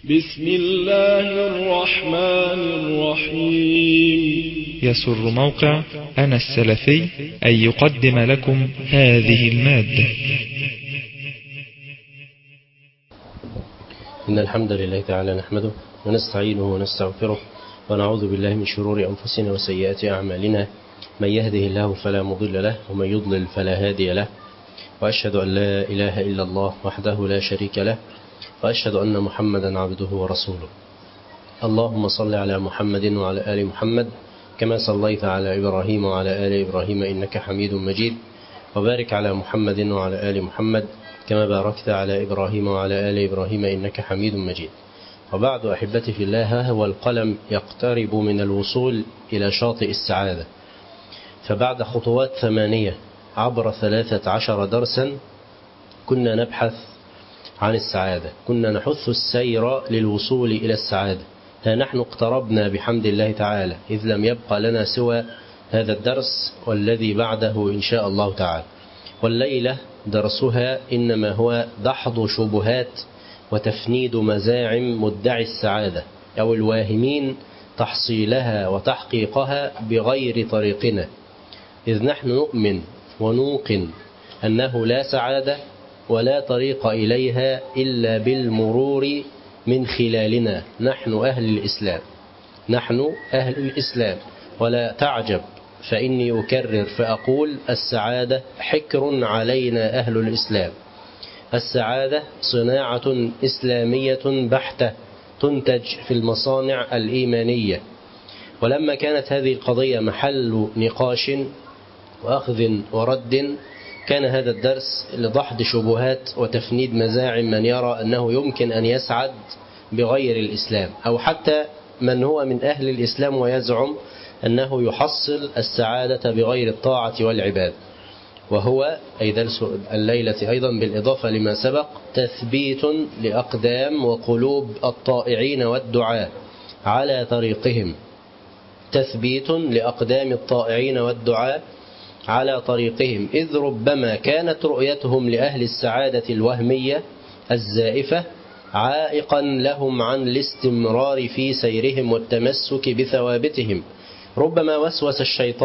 بسم الله الرحمن الرحيم. يسر موقع أنا السلفي أن يقدم لكم هذه المادة. إن الحمد لله تعالى نحمده ونستعينه ونستغفره ونعوذ بالله من شرور أنفسنا وسيئات أعمالنا. من يهده الله فلا مضل له ومن يضلل فلا هادي له، وأشهد أن لا إله إلا الله وحده لا شريك له، وأشهد أن محمدا عبده ورسوله. اللهم صل على محمد وعلى آل محمد كما صليت على إبراهيم وعلى آل إبراهيم إنك حميد مجيد، وبارك على محمد وعلى آل محمد كما باركت على إبراهيم وعلى آل إبراهيم إنك حميد مجيد. وبعد أحبتي في الله، هو القلم يقترب من الوصول إلى شاطئ السعادة، فبعد خطوات 8 عبر 13 درسا كنا نبحث عن السعادة، كنا نحث السير للوصول إلى السعادة. ها نحن اقتربنا بحمد الله تعالى، إذ لم يبقى لنا سوى هذا الدرس والذي بعده إن شاء الله تعالى. والليلة درسها إنما هو دحض شبهات وتفنيد مزاعم مدعي السعادة أو الواهمين تحصيلها وتحقيقها بغير طريقنا، إذ نحن نؤمن ونوقن أنه لا سعادة ولا طريق إليها إلا بالمرور من خلالنا. نحن أهل الإسلام، نحن أهل الإسلام. ولا تعجب فإني أكرر فأقول: السعادة حكر علينا أهل الإسلام. السعادة صناعة إسلامية بحتة تنتج في المصانع الإيمانية. ولما كانت هذه القضية محل نقاش وأخذ ورد، كان هذا الدرس لدحض شبهات وتفنيد مزاعم من يرى أنه يمكن أن يسعد بغير الإسلام، أو حتى من هو من أهل الإسلام ويزعم أنه يحصل السعادة بغير الطاعة والعباد. وهو أي درس الليلة أيضا بالإضافة لما سبق تثبيت لأقدام وقلوب الطائعين والدعاة على طريقهم، تثبيت لأقدام الطائعين والدعاة على طريقهم، إذ ربما كانت رؤيتهم لأهل السعادة الوهمية الزائفة عائقا لهم عن الاستمرار في سيرهم والتمسك بثوابتهم. ربما وسوس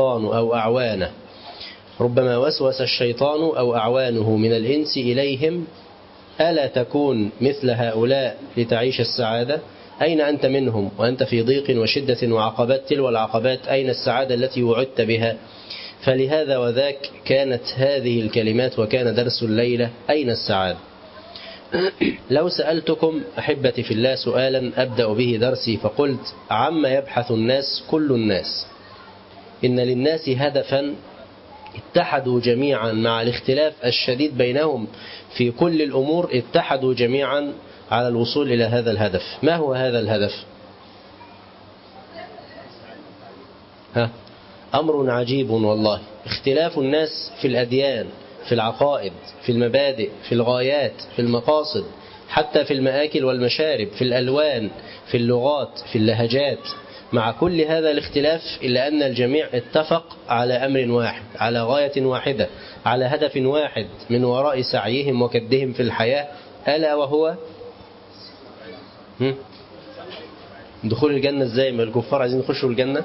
الشيطان أو أعوانه من الإنس إليهم: ألا تكون مثل هؤلاء لتعيش السعادة؟ أين أنت منهم وأنت في ضيق وشدة وعقبات تلو العقبات؟ أين السعادة التي وعدت بها؟ فلهذا وذاك كانت هذه الكلمات وكان درس الليلة: أين السعادة؟ لو سألتكم أحبتي في الله سؤالا أبدأ به درسي فقلت: عما يبحث الناس كل الناس؟ إن للناس هدفا اتحدوا جميعا مع الاختلاف الشديد بينهم في كل الأمور، اتحدوا جميعا على الوصول إلى هذا الهدف. ما هو هذا الهدف؟ أمر عجيب والله. اختلاف الناس في الأديان، في العقائد، في المبادئ، في الغايات، في المقاصد، حتى في المآكل والمشارب، في الألوان، في اللغات، في اللهجات. مع كل هذا الاختلاف إلا أن الجميع اتفق على أمر واحد، على غاية واحدة، على هدف واحد من وراء سعيهم وكدهم في الحياة، ألا وهو دخول الجنة. ازاي ما الكفار عايزين يخشوا الجنة؟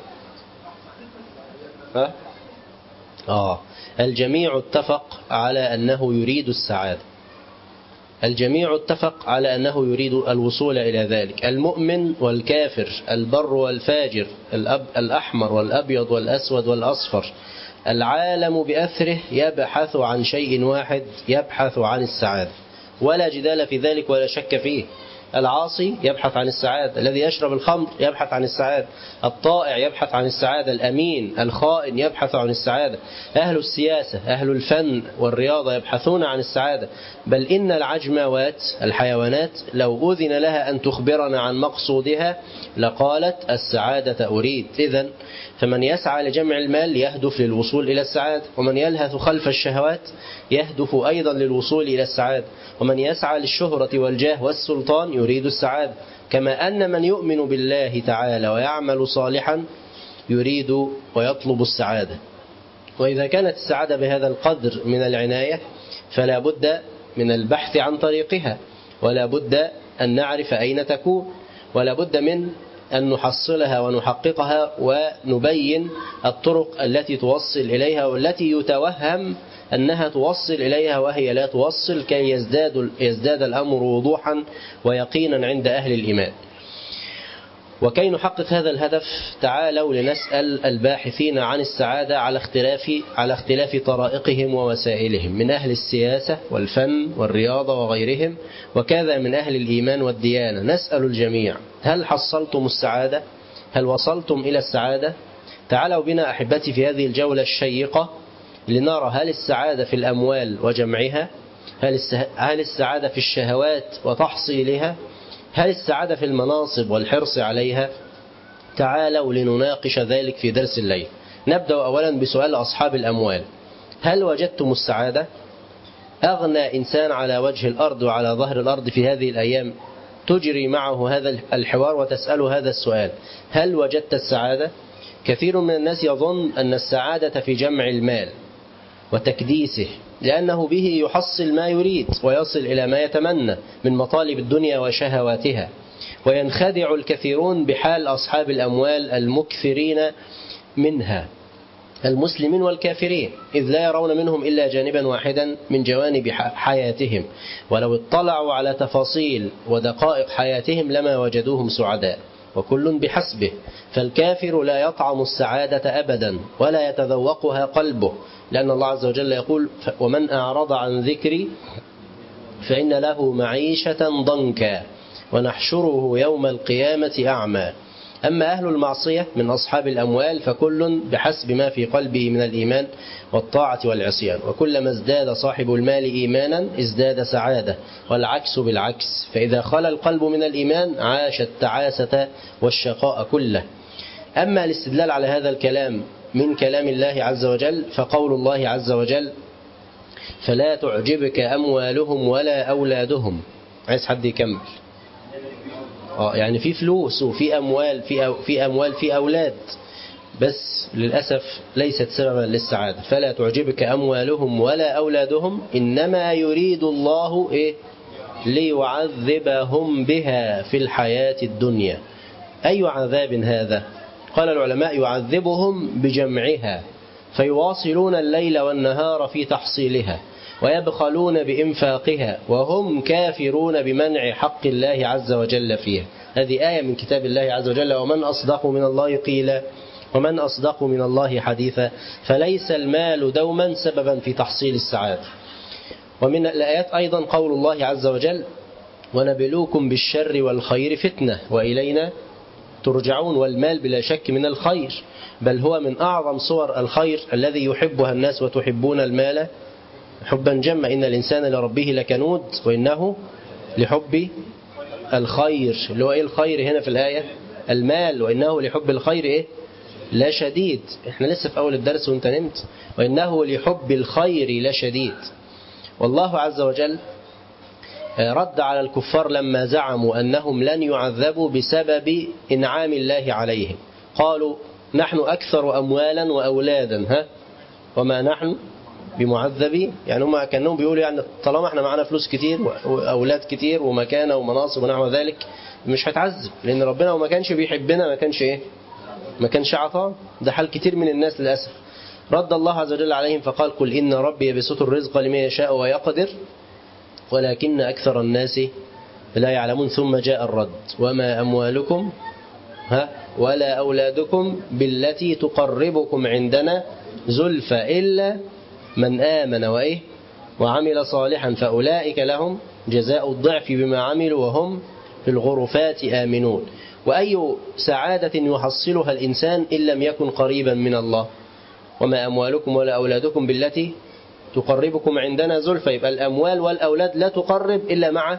الجميع اتفق على أنه يريد السعادة، الجميع اتفق على أنه يريد الوصول إلى ذلك. المؤمن والكافر، البر والفاجر، الأحمر والأبيض والأسود والأصفر، العالم بأثره يبحث عن شيء واحد، يبحث عن السعادة، ولا جدال في ذلك ولا شك فيه. العاصي يبحث عن السعادة، الذي يشرب الخمر يبحث عن السعادة، الطائع يبحث عن السعادة، الأمين، الخائن يبحث عن السعادة، أهل السياسة، أهل الفن والرياضة يبحثون عن السعادة. بل إن العجموات، الحيوانات، لو أذن لها أن تخبرنا عن مقصودها لقالت: السعادة أريد. إذن فمن يسعى لجمع المال يهدف للوصول إلى السعادة، ومن يلهث خلف الشهوات يهدف أيضا للوصول إلى السعادة، ومن يسعى للشهرة والجاه والسلطان يريد السعادة. كما أن من يؤمن بالله تعالى ويعمل صالحا يريد ويطلب السعادة. وإذا كانت السعادة بهذا القدر من العناية فلا بد من البحث عن طريقها، ولا بد أن نعرف أين تكون، ولا بد من أن نحصلها ونحققها ونبين الطرق التي توصل إليها والتي يتوهم أنها توصل إليها وهي لا توصل، كي يزداد الأمر وضوحا ويقينا عند أهل الإيمان. وكي نحقق هذا الهدف تعالوا لنسأل الباحثين عن السعادة على اختلاف طرائقهم ووسائلهم، من أهل السياسة والفن والرياضة وغيرهم، وكذا من أهل الإيمان والديانة. نسأل الجميع: هل حصلتم السعادة؟ هل وصلتم إلى السعادة؟ تعالوا بنا أحبتي في هذه الجولة الشيقة لنرى هل السعادة في الأموال وجمعها؟ هل السعادة في الشهوات وتحصيلها؟ هل السعادة في المناصب والحرص عليها؟ تعالوا لنناقش ذلك في درس الليل. نبدأ أولا بسؤال أصحاب الأموال: هل وجدتم السعادة؟ أغنى إنسان على وجه الأرض وعلى ظهر الأرض في هذه الأيام تجري معه هذا الحوار وتسأله هذا السؤال: هل وجدت السعادة؟ كثير من الناس يظن أن السعادة في جمع المال وتكديسه، لأنه به يحصل ما يريد ويصل إلى ما يتمنى من مطالب الدنيا وشهواتها. وينخدع الكثيرون بحال أصحاب الأموال المكثرين منها، المسلمين والكافرين، إذ لا يرون منهم إلا جانبا واحدا من جوانب حياتهم، ولو اطلعوا على تفاصيل ودقائق حياتهم لما وجدوهم سعداء، وكل بحسبه. فالكافر لا يطعم السعادة أبدا ولا يتذوقها قلبه، لأن الله عز وجل يقول: ومن أعرض عن ذكري فإن له معيشة ضنكا ونحشره يوم القيامة أعمى. أما أهل المعصية من أصحاب الأموال فكل بحسب ما في قلبه من الإيمان والطاعة والعصيان، وكلما ازداد صاحب المال إيمانا ازداد سعادة، والعكس بالعكس، فإذا خلا القلب من الإيمان عاش التعاسة والشقاء كله. أما الاستدلال على هذا الكلام من كلام الله عز وجل فقول الله عز وجل: فلا تعجبك أموالهم ولا أولادهم. عايز حد يكمل؟ يعني في فلوس وفي أموال في أولاد، بس للأسف ليست سببا للسعادة. فلا تعجبك أموالهم ولا أولادهم إنما يريد الله ليعذبهم بها في الحياة الدنيا. أي عذاب هذا؟ قال العلماء: يعذبهم بجمعها، فيواصلون الليل والنهار في تحصيلها، ويبخلون بإنفاقها، وهم كافرون بمنع حق الله عز وجل فيها. هذه آية من كتاب الله عز وجل: ومن أصدق من الله قيلا ومن أصدق من الله حديثا. فليس المال دوما سببا في تحصيل السعادة. ومن الآيات أيضا قول الله عز وجل: ونبلوكم بالشر والخير فتنة وإلينا ترجعون. والمال بلا شك من الخير، بل هو من أعظم صور الخير الذي يحبها الناس، وتحبون المال حبا جما، إن الإنسان لربه لكنود وإنه لحب الخير. اللي هو إيه الخير هنا في الآية؟ المال. وإنه لحب الخير لا شديد. إحنا لسه في أول الدرس وإنت نمت. وإنه لحب الخير لشديد. والله عز وجل رد على الكفار لما زعموا أنهم لن يعذبوا بسبب إنعام الله عليهم. قالوا: نحن أكثر أموالا وأولادا وما نحن بمعذبين. يعني هم كانوا بيقولوا يعني طالما احنا معنا فلوس كتير وأولاد كتير ومكانة ومناصب ونحو ذلك مش هتعذب، لأن ربنا وما كانش بيحبنا ما كانش عطاء. ده حال كتير من الناس للأسف. رد الله عز وجل عليهم فقال: قل إن ربي يبسط الرزق لمن يشاء ويقدر ولكن أكثر الناس لا يعلمون. ثم جاء الرد: وما أموالكم ولا أولادكم بالتي تقربكم عندنا زلفى إلا من آمن وعمل صالحا فأولئك لهم جزاء الضعف بما عملوا وهم في الغرفات آمنون. وأي سعادة يحصلها الإنسان إن لم يكن قريبا من الله؟ وما أموالكم ولا أولادكم بالتي تقربكم عندنا زلفى. يبقى الأموال والأولاد لا تقرب إلا مع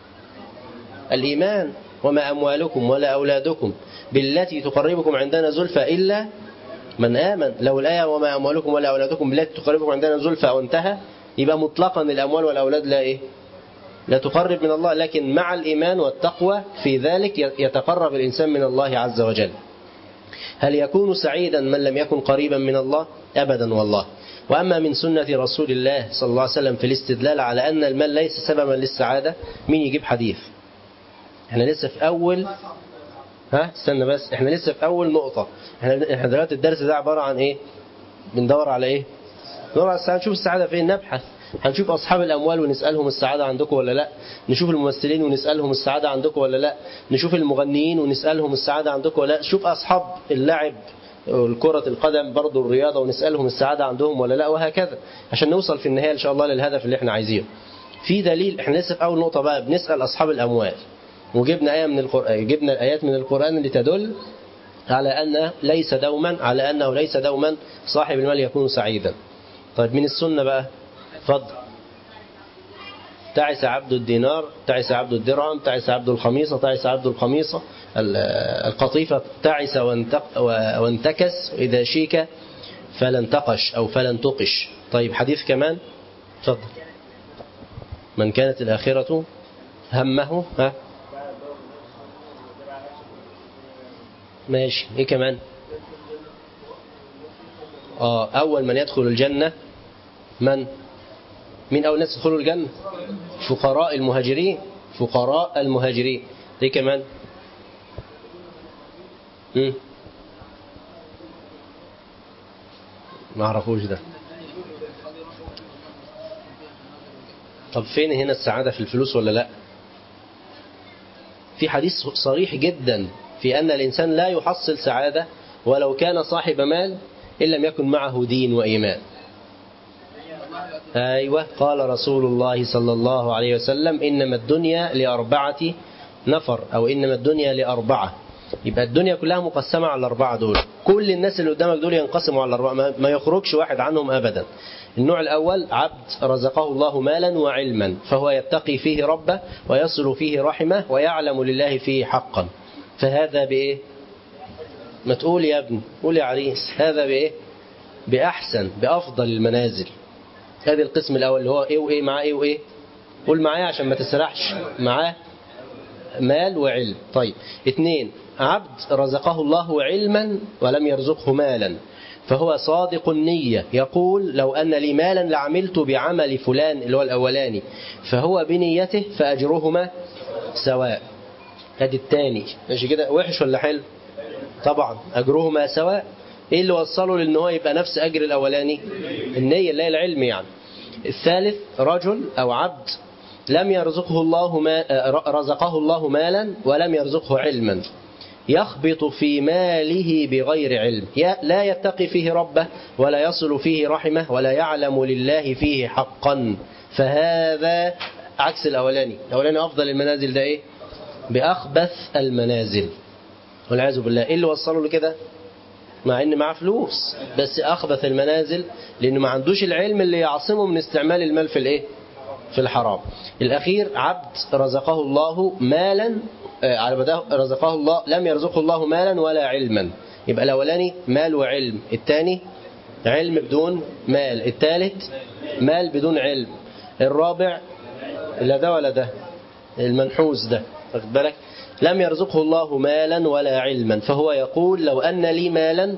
الإيمان. وما أموالكم ولا أولادكم بالتي تقربكم عندنا زلفى إلا من آمن. لو الآية وما أموالكم ولا أولادكم بالتي تقربكم عندنا زلفى وانتهى، يبقى مطلقا الأموال والأولاد لا تقرب من الله. لكن مع الإيمان والتقوى في ذلك يتقرب الإنسان من الله عز وجل. هل يكون سعيدا من لم يكن قريبا من الله؟ أبدا والله. وأما من سنة رسول الله صلى الله عليه وسلم في الاستدلال على أن المال ليس سببا للسعادة، مين يجيب حديث؟ احنا لسه في أول استنى بس، احنا لسه في أول نقطة. احنا دلوقتي الدرس ده عبارة عن ايه؟ بندور على ايه؟ ندور على السعادة. نشوف السعادة فين، نبحث. هنشوف أصحاب الأموال ونسألهم السعادة عندكم ولا لا. نشوف الممثلين ونسألهم السعادة عندكم ولا لا. نشوف المغنيين ونسألهم السعادة عندكم ولا لا. نشوف أصحاب اللعب والكرة القدم برضو الرياضة ونسألهم السعادة عندهم ولا لا، وهكذا، عشان نوصل في النهاية إن شاء الله للهدف اللي احنا عايزينه. في دليل، احنا لسه في أول نقطة بقى، بنسأل أصحاب الأموال، وجبنا آية من القرآن، جبنا الآيات من القرآن اللي تدل على أنه ليس دوما صاحب المال يكون سعيدا. طيب من السنة بقى، اتفضل. تعس عبد الدينار، تعس عبد الدرهم، تعس عبد الخميصة، تعس عبد القميصة القطيفة، تعس وانتكس، إذا شيك فلن تقش أو فلن تقش. طيب حديث كمان، اتفضل. من كانت الآخرة همه ماشي، ايه كمان؟ أول من يدخل الجنة من أول ناس يدخلوا الجنة؟ فقراء المهاجرين. ايه كمان؟ ما اعرفوش ده. طب فين هنا السعادة، في الفلوس ولا لا؟ في حديث صريح جدا في أن الإنسان لا يحصل سعادة ولو كان صاحب مال إن لم يكن معه دين وإيمان. أيوة، قال رسول الله صلى الله عليه وسلم إنما الدنيا لأربعة نفر، أو إنما الدنيا لأربعة. يبقى الدنيا كلها مقسمة على الأربعة دول. كل الناس اللي قدامك دول ينقسموا على الأربعة، ما يخرجش واحد عنهم أبدا. النوع الأول عبد رزقه الله مالا وعلما، فهو يتقي فيه ربه ويصل فيه رحمه ويعلم لله فيه حقا، فهذا بإيه؟ ما تقول يا ابن، قول يا عريس، هذا بإيه؟ بأفضل المنازل. هذا القسم الأول اللي هو إيه وإيه، معاه إيه وإيه؟ قول معايا عشان ما تسرحش. معاه مال وعلم. طيب 2، عبد رزقه الله علما ولم يرزقه مالا، فهو صادق النية، يقول لو أن لي مالا لعملت بعمل فلان اللي هو الأولاني، فهو بنيته فأجرهما سواء. هذا الثاني. ماشي كده، وحش ولا حلو؟ طبعا أجرهما سواء. إيه اللي وصله لأنه هو يبقى نفس أجر الأولاني؟ النية اللي هي العلم يعني. الثالث رجل أو عبد لم يرزقه الله رزقه الله مالا ولم يرزقه علما، يخبط في ماله بغير علم، لا يتقي فيه ربه ولا يصل فيه رحمه ولا يعلم لله فيه حقا، فهذا عكس الأولاني. الأولاني أفضل المنازل، ده إيه؟ بأخبث المنازل والعياذ بالله. إيه اللي وصله لكده؟ مع إن معاه فلوس، بس أخبث المنازل لأنه ما عندوش العلم اللي يعصمه من استعمال المال في الإيه؟ في الحرام. الأخير عبد رزقه الله مالا، رزقه الله لم يرزقه الله مالا ولا علما. يبقى الأولاني مال وعلم، الثاني علم بدون مال، الثالث مال بدون علم، الرابع لا ده ولا ده، المنحوس ده، واخد بالك؟ لم يرزقه الله مالا ولا علما، فهو يقول لو أن لي مالا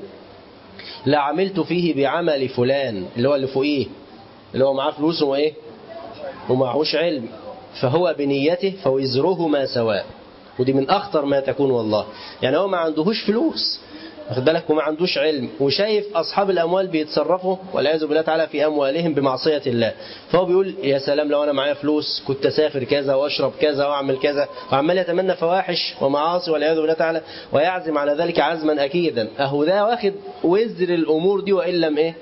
لعملت فيه بعمل فلان، اللي هو اللي فوقيه، اللي هو معاه فلوس وإيه ومعهوش علم، فهو بنيته فوزرهما سواء. ودي من أخطر ما تكون والله. يعني هو ما عندهوش فلوس، واخد بالك، وما عندوش علم، وشايف أصحاب الأموال بيتصرفوا والعياذ بالله تعالى في أموالهم بمعصية الله، فهو بيقول يا سلام لو أنا معايا فلوس كنت أسافر كذا وأشرب كذا وأعمل كذا، وعمال يتمنى فواحش ومعاصي والعياذ بالله تعالى، ويعزم على ذلك عزما أكيدا. أهو ده واخد وزر الأمور دي وإن لم إيه؟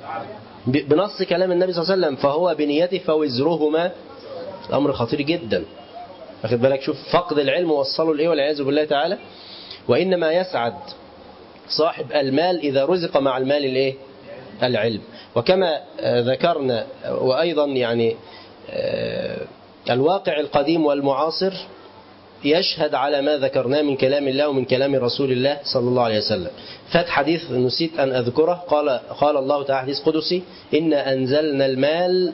بنص كلام النبي صلى الله عليه وسلم، فهو بنيته فوزرهما. الأمر خطير جدا، واخد بالك؟ شوف فقد العلم وصله لإيه والعياذ بالله تعالى. وإنما يسعد صاحب المال إذا رزق مع المال الإيه؟ العلم. وكما ذكرنا، وأيضا يعني الواقع القديم والمعاصر يشهد على ما ذكرناه من كلام الله ومن كلام رسول الله صلى الله عليه وسلم. فات حديث نسيت أن أذكره، قال الله تعالى حديث قدسي: إنا أنزلنا المال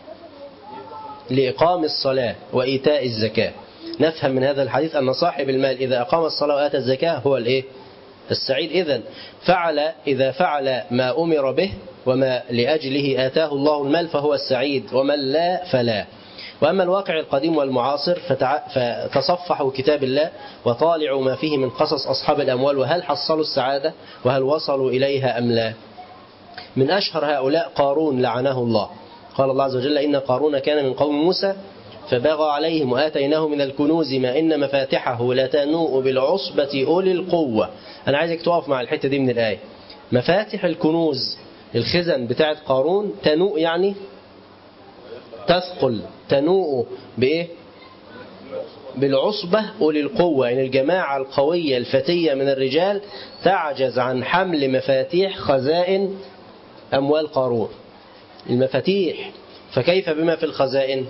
لإقام الصلاة وإيتاء الزكاة. نفهم من هذا الحديث أن صاحب المال إذا أقام الصلاة وآتى الزكاة هو الإيه؟ السعيد. إذا فعل ما أمر به وما لأجله آتاه الله المال فهو السعيد، ومن لا فلا. وأما الواقع القديم والمعاصر فتصفحوا كتاب الله وطالعوا ما فيه من قصص أصحاب الأموال، وهل حصلوا السعادة وهل وصلوا إليها أم لا. من أشهر هؤلاء قارون لعنه الله. قال الله عز وجل: إن قارون كان من قوم موسى فبغى عليهم وآتيناه من الكنوز ما إن مفاتحه لتنوء بالعصبة أولي القوة. أنا عايزك تقف مع الحتة دي من الآية. مفاتح الكنوز، الخزن بتاعت قارون، تنوء يعني تثقل، تنوء بإيه؟ بالعصبة أولي القوة، يعني الجماعة القوية الفتية من الرجال تعجز عن حمل مفاتيح خزائن أموال قارون. المفاتيح، فكيف بما في الخزائن؟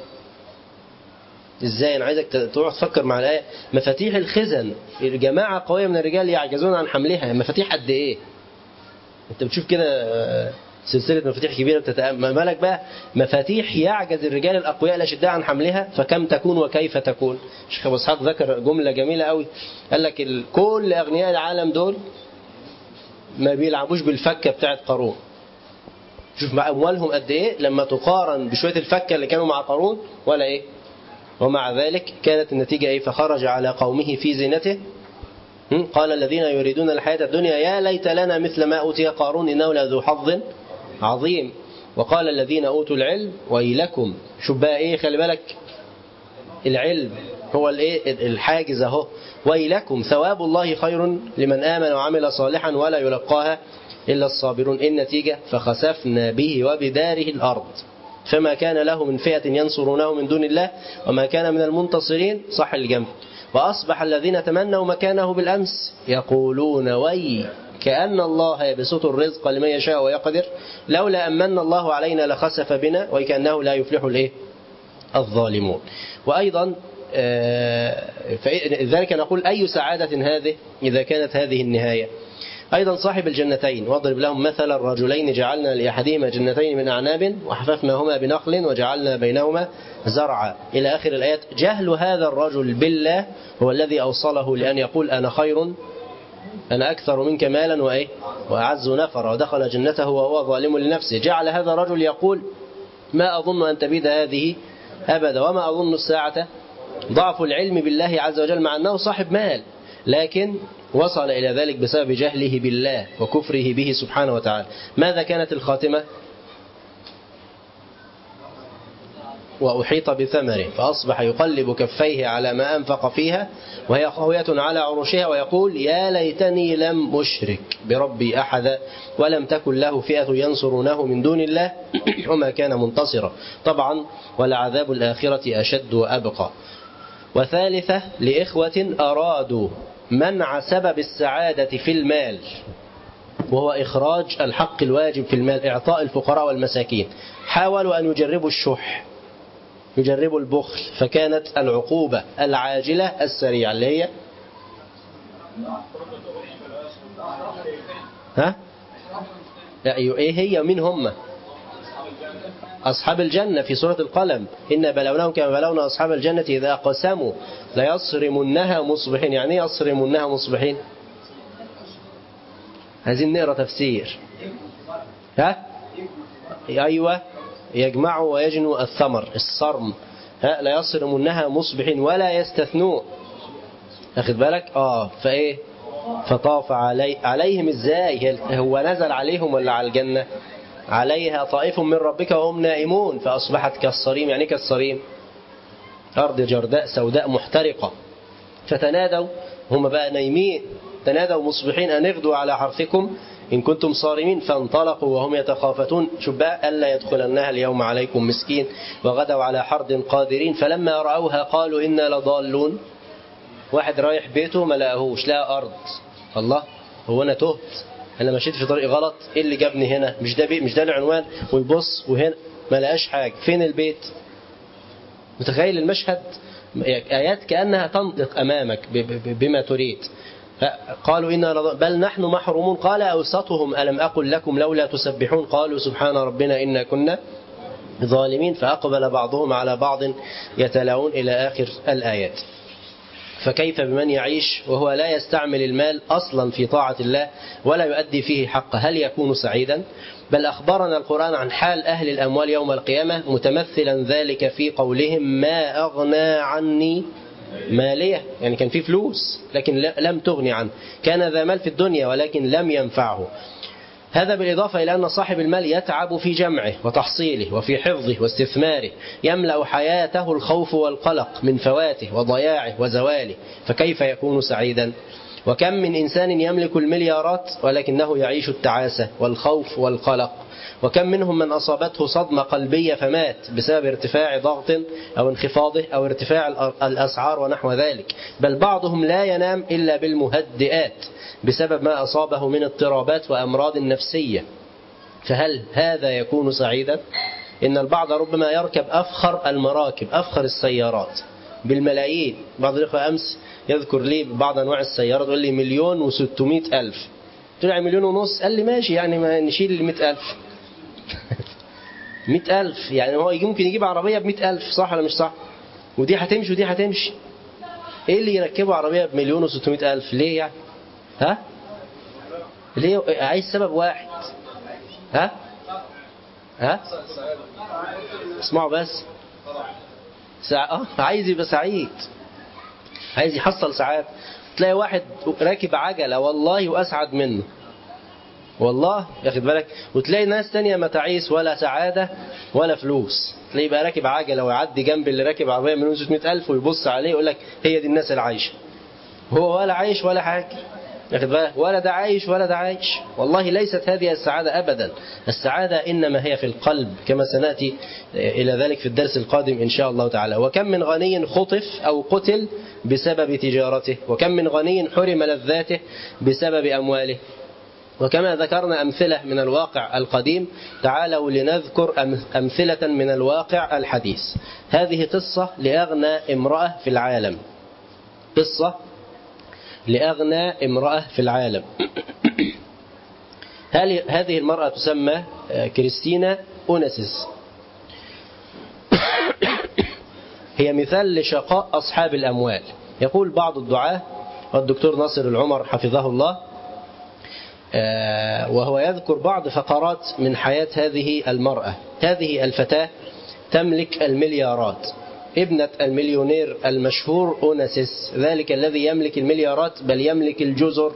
ازاي؟ انا عايزك تروح تفكر مع الآية. مفاتيح الخزن، الجماعة قوية من الرجال يعجزون عن حملها. مفاتيح قد ايه؟ انت بتشوف كده سلسلة مفاتيح كبيرة، ما بالك بقى مفاتيح يعجز الرجال الأقوياء الأشداء عن حملها، فكم تكون وكيف تكون. الشيخ أبو إسحاق ذكر جملة جميلة قوي، قال لك كل أغنياء العالم دول ما بيلعبوش بالفكة بتاعت قارون. شوف مع أموالهم قد إيه لما تقارن بشوية الفكة اللي كانوا مع قارون ولا إيه. ومع ذلك كانت النتيجة إيه؟ فخرج على قومه في زينته قال الذين يريدون الحياة الدنيا يا ليت لنا مثل ما أوتي قارون إنه لذو حظ عظيم. وقال الذين أوتوا العلم ويلكم. شوف بقى إيه، خلي بالك، العلم هو الحاجز اهو. ويلكم ثواب الله خير لمن آمن وعمل صالحا ولا يلقاها إلا الصابرون. النتيجة فخسفنا به وبداره الأرض فما كان له من فئة ينصرونه من دون الله وما كان من المنتصرين. صح الجنب. وأصبح الذين تمنوا مكانه بالأمس يقولون وي كأن الله يبسط الرزق لمن يشاء ويقدر لولا أمن الله علينا لخسف بنا وكأنه لا يفلح الظالمون. وأيضا لذلك نقول أي سعادة هذه إذا كانت هذه النهاية. أيضا صاحب الجنتين واضرب لهم مثل الرجلين جعلنا لأحدهما جنتين من أعناب وحففناهما بنخل وجعلنا بينهما زرعا إلى آخر الآيات. جهل هذا الرجل بالله هو الذي أوصله لأن يقول أنا خير، أنا أكثر منك مالا وأعز نفرا، ودخل جنته وهو ظالم لنفسه. جعل هذا الرجل يقول ما أظن أن تبيد هذه أبدا وما أظن الساعة. ضعف العلم بالله عز وجل مع أنه صاحب مال، لكن وصل إلى ذلك بسبب جهله بالله وكفره به سبحانه وتعالى. ماذا كانت الخاتمة؟ وأحيط بثمره فأصبح يقلب كفيه على ما أنفق فيها وهي خاوية على عروشها ويقول يا ليتني لم أشرك بربي أحدا ولم تكن له فئة ينصرونه من دون الله وما كان منتصرا. طبعا ولعذاب الآخرة أشد وأبقى. وثالثة لإخوة أرادوا منع سبب السعادة في المال وهو إخراج الحق الواجب في المال، إعطاء الفقراء والمساكين. حاولوا أن يجربوا الشح، يجربوا البخل، فكانت العقوبة العاجلة السريعة اللي هي إيه هي؟ من هم؟ أصحاب الجنة في سورة القلم إن بلوناهم كما بلونا أصحاب الجنة إذا أقسموا ليصرمنها مصبحين. يعني يصرمنها مصبحين؟ عايزين نقرأ تفسير. أيوة، يجمعوا ويجنوا الثمر، الصرم. لا يصرمنها مصبحين ولا يستثنون. أخذ بالك؟ فإيه؟ فطاف عليهم. إزاي؟ هو نزل عليهم ولا على الجنة؟ عليها طائف من ربك وهم نائمون فأصبحت كالصريم. يعني كالصريم أرض جرداء سوداء محترقة. فتنادوا، هم بقى نايمين، تنادوا مصبحين أن اغدوا على حرثكم إن كنتم صارمين فانطلقوا وهم يتخافتون. شوف بقى ألا يدخلنها اليوم عليكم مسكين وغدوا على حرد قادرين فلما رأوها قالوا إنا لضالون. واحد رايح بيته ما لقاهوش، لقى أرض. الله، هو أنا تهت؟ أنا مشيت في طريق غلط؟ إيه اللي جابني هنا؟ مش ده بيت، مش ده العنوان. ويبص وهنا ما لقاش حاجة. فين البيت؟ متخيل المشهد؟ آيات كأنها تنطق أمامك بما تريد. قالوا إنا بل نحن محرومون. قال أوسطهم ألم أقل لكم لولا تسبحون قالوا سبحان ربنا إنا كنا ظالمين. فأقبل بعضهم على بعض يتلاون إلى آخر الآيات. فكيف بمن يعيش وهو لا يستعمل المال أصلا في طاعة الله ولا يؤدي فيه حقه؟ هل يكون سعيدا؟ بل أخبرنا القرآن عن حال أهل الأموال يوم القيامة متمثلا ذلك في قولهم ما أغنى عني مالية، يعني كان فيه فلوس لكن لم تغني عنه، كان ذا مال في الدنيا ولكن لم ينفعه. هذا بالإضافة إلى أن صاحب المال يتعب في جمعه وتحصيله وفي حفظه واستثماره، يملأ حياته الخوف والقلق من فواته وضياعه وزواله، فكيف يكون سعيدا؟ وكم من إنسان يملك المليارات ولكنه يعيش التعاسة والخوف والقلق، وكم منهم من أصابته صدمة قلبية فمات بسبب ارتفاع ضغط أو انخفاضه أو ارتفاع الأسعار ونحو ذلك، بل بعضهم لا ينام إلا بالمهدئات بسبب ما أصابه من اضطرابات وأمراض نفسية. فهل هذا يكون سعيدا؟ إن البعض ربما يركب أفخر المراكب أفخر السيارات بالملايين. بعض الإخوة أمس يذكر لي بعض أنواع السيارات يقول لي 1,600,000. طلع 1,500,000 قال لي ماشي، يعني ما نشيل 100,000. 100,000 يعني هو ممكن يجيب عربية ب100,000، صح ولا مش صح؟ ودي هتمشي ودي هتمشي. إيه اللي يركبوا عربية ب1,600,000 ليه يعني؟ ها؟ ليه؟ عايز سبب واحد. ها؟ اسمعوا بس. عايز يبقى سعيد، عايز يحصل سعادة. تلاقي واحد راكب عجلة والله وأسعد منه والله، ياخد بالك، وتلاقي ناس تانية ما تعيس ولا سعادة ولا فلوس. تلاقي بقى راكب عجلة ويعدي جنب اللي راكب عربية من 600,000 ويبص عليه يقول لك هي دي الناس العايشة، هو ولا عايش ولا حاجة، ياخد بالك، ولا ده عايش ولا ده عايش. والله ليست هذه السعادة أبدا. السعادة إنما هي في القلب، كما سنأتي إلى ذلك في الدرس القادم إن شاء الله تعالى. وكم من غني خطف أو قتل بسبب تجارته، وكم من غني حرم لذاته بسبب أمواله. وكما ذكرنا أمثلة من الواقع القديم، تعالوا لنذكر أمثلة من الواقع الحديث. هذه قصة لأغنى امرأة في العالم، قصة لأغنى امرأة في العالم. هذه المرأة تسمى كريستينا أوناسيس. هي مثال لشقاء أصحاب الأموال. يقول بعض الدعاة والدكتور ناصر العمر حفظه الله، وهو يذكر بعض فقرات من حياة هذه المرأة. هذه الفتاة تملك المليارات، ابنة المليونير المشهور أوناسيس، ذلك الذي يملك المليارات بل يملك الجزر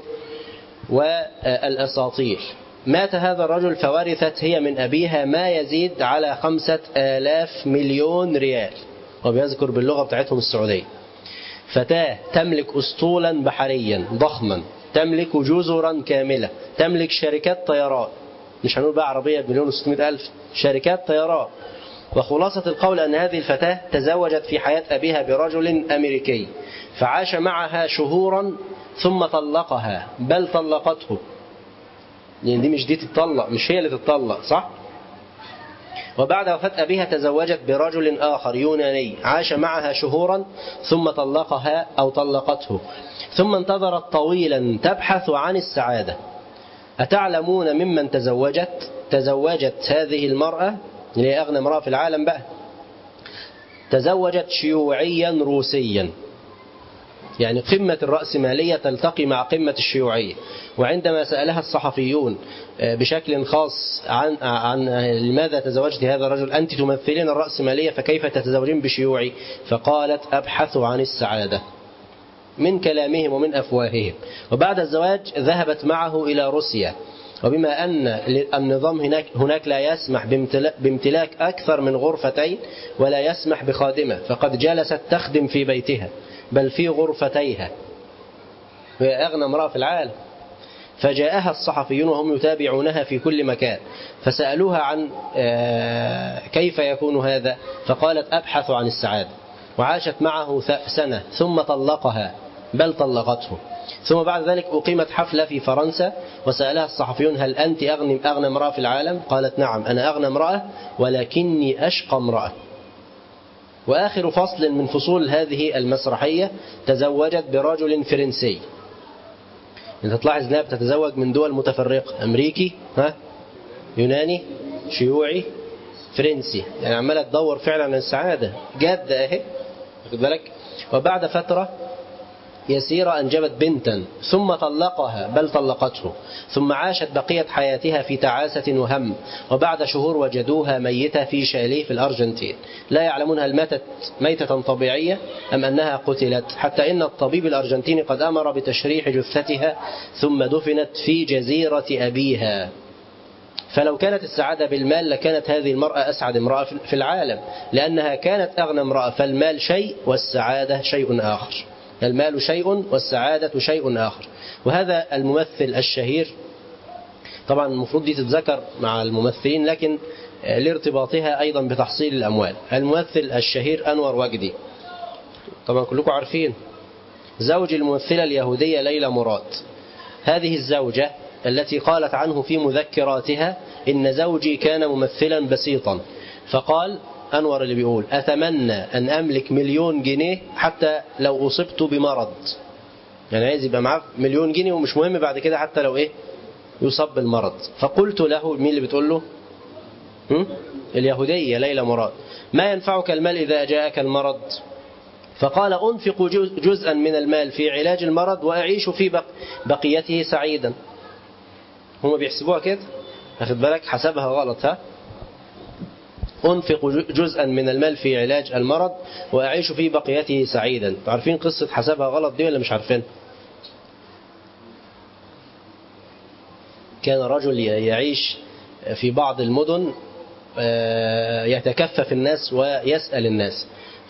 والأساطيل. مات هذا الرجل فورثت هي من أبيها ما يزيد على 5,000 مليون ريال، وبيذكر باللغة بتاعتهم السعودية. فتاة تملك أسطولا بحريا ضخما، تملك جزرا كاملة، تملك شركات طيران، مش هنقول بقى عربية ب1,600,000، شركات طيران. وخلاصة القول أن هذه الفتاة تزوجت في حياة أبيها برجل أمريكي، فعاش معها شهورا ثم طلقها، بل طلقته، لأن دي مش دي تتطلق، مش هي اللي تتطلق، صح؟ وبعد وفاة أبيها تزوجت برجل آخر يوناني، عاش معها شهورا ثم طلقها أو طلقته، ثم انتظرت طويلا تبحث عن السعادة. أتعلمون ممن تزوجت هذه المرأة اللي هي أغنى امرأة في العالم بقى؟ تزوجت شيوعيا روسيا، يعني قمة الرأسمالية تلتقي مع قمة الشيوعية. وعندما سألها الصحفيون بشكل خاص عن لماذا تزوجت هذا الرجل، أنت تمثلين الرأسمالية فكيف تتزوجين بشيوعي؟ فقالت أبحث عن السعادة، من كلامهم ومن أفواههم. وبعد الزواج ذهبت معه إلى روسيا، وبما أن النظام هناك لا يسمح بامتلاك أكثر من غرفتين ولا يسمح بخادمة، فقد جلست تخدم في بيتها بل في غرفتيها، وهي أغنى امرأة في العالم. فجاءها الصحفيون وهم يتابعونها في كل مكان، فسألوها عن كيف يكون هذا، فقالت أبحث عن السعادة. وعاشت معه سنة ثم طلقها، بل طلقته. ثم بعد ذلك أقيمت حفلة في فرنسا، وسألها الصحفيون هل أنت أغنى امرأة في العالم؟ قالت نعم، أنا أغنى امرأة ولكني أشقى امرأة. وآخر فصل من فصول هذه المسرحية تزوجت برجل فرنسي. أنت تلاحظ أنها بتتزوج من دول متفرقة، أمريكي، يوناني، شيوعي، فرنسي، يعني عمالة تدور فعلا عن السعادة، جادة أهي، واخد بالك. وبعد فترة يسيرة أنجبت بنتا ثم طلقها بل طلقته، ثم عاشت بقية حياتها في تعاسة وهم، وبعد شهور وجدوها ميتة في شاليه في الأرجنتين، لا يعلمون هل ماتت ميتة طبيعية أم أنها قتلت، حتى إن الطبيب الأرجنتيني قد أمر بتشريح جثتها ثم دفنت في جزيرة أبيها. فلو كانت السعادة بالمال لكانت هذه المرأة أسعد امرأة في العالم، لأنها كانت أغنى امرأة. فالمال شيء والسعادة شيء آخر، المال شيء والسعادة شيء آخر. وهذا الممثل الشهير، طبعا المفروض دي تتذكر مع الممثلين لكن لارتباطها أيضا بتحصيل الأموال، الممثل الشهير أنور وجدي، طبعا كلكم عارفين، زوج الممثلة اليهودية ليلى مراد. هذه الزوجة التي قالت عنه في مذكراتها إن زوجي كان ممثلا بسيطا، فقال أنور اللي بيقول أتمنى أن أملك 1,000,000 جنيه حتى لو أصبت بمرض، يعني عايز يبقى معاه 1,000,000 جنيه ومش مهم بعد كده حتى لو يصاب بالمرض. فقلت له، مين اللي بتقول له؟ اليهودية ليلى مراد، ما ينفعك المال إذا جاءك المرض؟ فقال أنفق جزءا من المال في علاج المرض وأعيش في بقيته سعيدا. هم بيحسبوها كده، أخذ بالك، حسبها غلط. أنفق جزءا من المال في علاج المرض وأعيش في بقيته سعيدا. عارفين قصة حسبها غلط دي ولا مش عارفين؟ كان رجل يعيش في بعض المدن يتكفف الناس ويسأل الناس،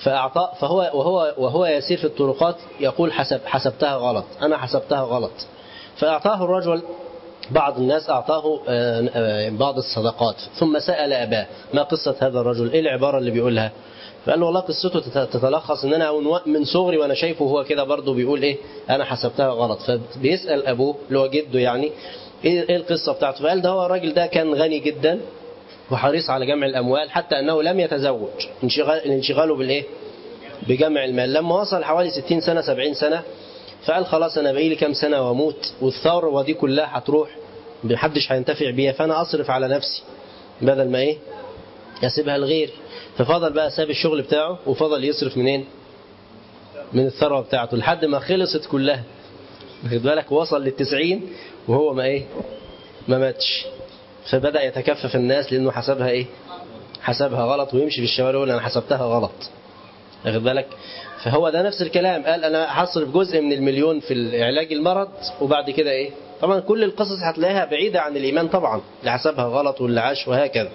وهو يسير في الطرقات يقول حسبتها غلط، أنا حسبتها غلط. فأعطاه الرجل، بعض الناس أعطاه بعض الصدقات، ثم سأل أباه ما قصة هذا الرجل، إيه العبارة اللي بيقولها؟ فقال له والله قصته تتلخص إن أنا من صغري وأنا شايفه هو كده برضه بيقول أنا حسبتها غلط. فبيسأل أبوه اللي هو جده يعني إيه القصة بتاعته؟ فقال ده هو الراجل ده كان غني جدا وحريص على جمع الأموال حتى أنه لم يتزوج، انشغاله بجمع المال. لما وصل حوالي 60 سنة 70 سنة فقال خلاص أنا بقيلي كام سنة وأموت، والثروة دي كلها هتروح محدش هينتفع بيها، فأنا أصرف على نفسي بدل ما يسيبها الغير. ففضل بقى ساب الشغل بتاعه وفضل يصرف منين؟ من الثروة بتاعته لحد ما خلصت كلها، واخد بالك، وصل لل90 وهو ما ماتش. فبدأ يتكفف الناس لأنه حسبها غلط، ويمشي في الشوارع يقول أنا حسبتها غلط، واخد بالك. فهو ده نفس الكلام، قال أنا هصرف جزء من 1,000,000 في علاج المرض وبعد كده طبعا كل القصص هتلاقيها بعيدة عن الإيمان طبعا، اللي حسبها غلط واللي عاش وهكذا.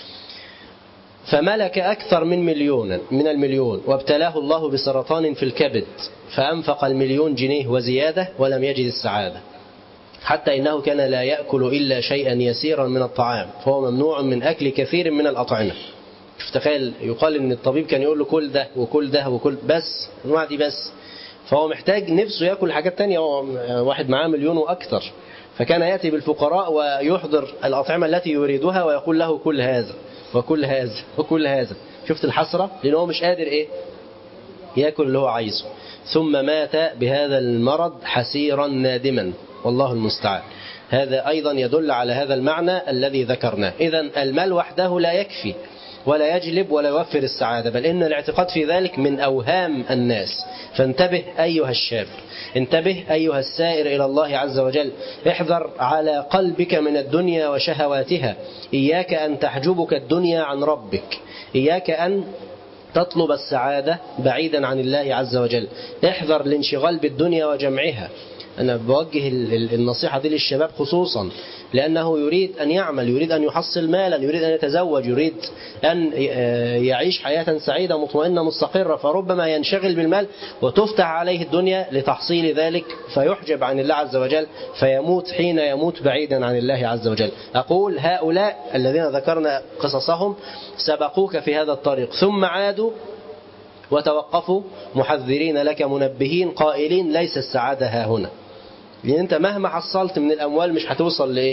فملك أكثر من 1,000,000 وابتلاه الله بسرطان في الكبد، فأنفق 1,000,000 جنيه وزيادة ولم يجد السعادة، حتى إنه كان لا يأكل إلا شيئا يسيرا من الطعام، فهو ممنوع من أكل كثير من الأطعمة. تخيل، يقال إن الطبيب كان يقول له كل ده وكل ده وكل بس الأنواع دي بس، فهو محتاج نفسه يأكل حاجات تانية، واحد معاه 1,000,000 وأكثر، فكان يأتي بالفقراء ويحضر الأطعمة التي يريدها ويقول له كل هذا وكل هذا وكل هذا. شفت الحسرة؟ لأنه مش قادر يأكل اللي هو عايزه. ثم مات بهذا المرض حسيرا نادما، والله المستعان. هذا أيضا يدل على هذا المعنى الذي ذكرناه. إذن المال وحده لا يكفي ولا يجلب ولا يوفر السعادة، بل إن الاعتقاد في ذلك من أوهام الناس. فانتبه أيها الشاب، انتبه أيها السائر إلى الله عز وجل، احذر على قلبك من الدنيا وشهواتها، إياك أن تحجبك الدنيا عن ربك، إياك أن تطلب السعادة بعيدا عن الله عز وجل، احذر الانشغال بالدنيا وجمعها. أنا بوجه النصيحة دي للشباب خصوصا، لأنه يريد أن يعمل، يريد أن يحصل مالا، يريد أن يتزوج، يريد أن يعيش حياة سعيدة مطمئنة مستقرة، فربما ينشغل بالمال وتفتح عليه الدنيا لتحصيل ذلك فيحجب عن الله عز وجل، فيموت حين يموت بعيدا عن الله عز وجل. أقول هؤلاء الذين ذكرنا قصصهم سبقوك في هذا الطريق، ثم عادوا وتوقفوا محذرين لك منبهين قائلين ليس السعادة ها هنا. لأن أنت مهما حصلت من الأموال مش هتوصل لإيه؟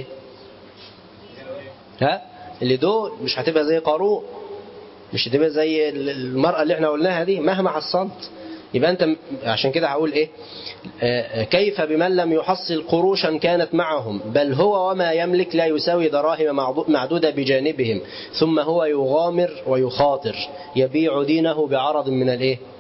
اللي دول مش هتبقى زي قارون، مش هتبقى زي المرأة اللي احنا قلناها دي مهما حصلت. يبقى أنت عشان كده هقول كيف بمن لم يحصل قروشا كانت معهم، بل هو وما يملك لا يساوي دراهم معدودة بجانبهم، ثم هو يغامر ويخاطر، يبيع دينه بعرض من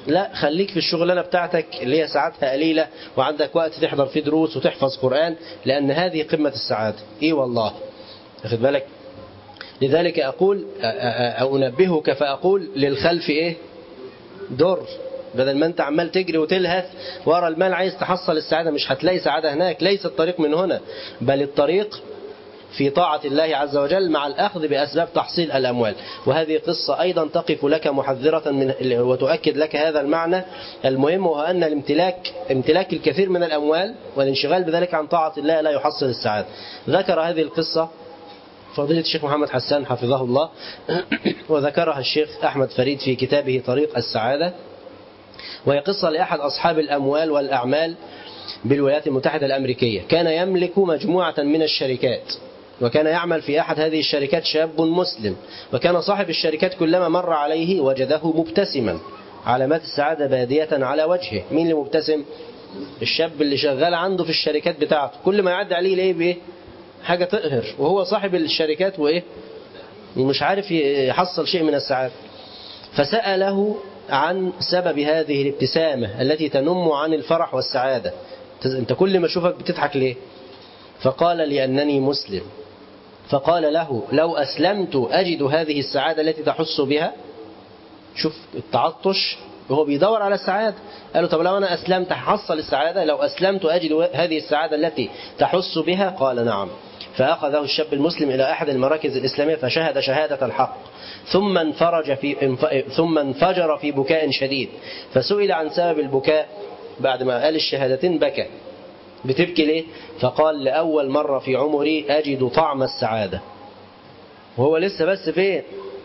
لا، خليك في الشغلانة بتاعتك اللي هي ساعاتها قليلة وعندك وقت تحضر فيه دروس وتحفظ قرآن، لأن هذه قمة السعادة. إيه والله، أخذ بالك. لذلك أقول أو أنبهك فأقول للخلف إيه در، بدل ما أنت عمال تجري وتلهث ورا المال عايز تحصل السعادة، مش هتلاقي سعادة هناك. ليس الطريق من هنا، بل الطريق في طاعة الله عز وجل مع الأخذ بأسباب تحصيل الأموال. وهذه قصة أيضا تقف لك محذرة من وتؤكد لك هذا المعنى المهم، وهو أن امتلاك الكثير من الأموال والانشغال بذلك عن طاعة الله لا يحصل السعادة. ذكر هذه القصة فضيلة الشيخ محمد حسان حفظه الله، وذكرها الشيخ أحمد فريد في كتابه طريق السعادة، وهي قصة لأحد أصحاب الأموال والأعمال بالولايات المتحدة الأمريكية. كان يملك مجموعة من الشركات، وكان يعمل في أحد هذه الشركات شاب مسلم، وكان صاحب الشركات كلما مر عليه وجده مبتسما، علامات السعادة بادية على وجهه. مين اللي مبتسم؟ الشاب اللي شغال عنده في الشركات بتاعته، كل ما يعدي عليه ليه بإيه؟ حاجة تقهر، وهو صاحب الشركات وإيه؟ ومش عارف يحصل شيء من السعادة. فسأله عن سبب هذه الابتسامة التي تنم عن الفرح والسعادة. أنت كل ما أشوفك بتضحك ليه؟ فقال لأنني مسلم. فقال له لو أسلمت أجد هذه السعادة التي تحس بها. شوف التعطش، وهو بيدور على السعادة. قال له طب لو أنا أسلمت هحصل السعادة، لو أسلمت أجد هذه السعادة التي تحس بها. قال نعم. فأخذه الشاب المسلم إلى أحد المراكز الإسلامية فشهد شهادة الحق، ثم انفجر في بكاء شديد. فسئل عن سبب البكاء بعد ما قال الشهادتين بكى. بتبكي ليه؟ فقال لأول مرة في عمري أجد طعم السعادة. وهو لسه بس فين؟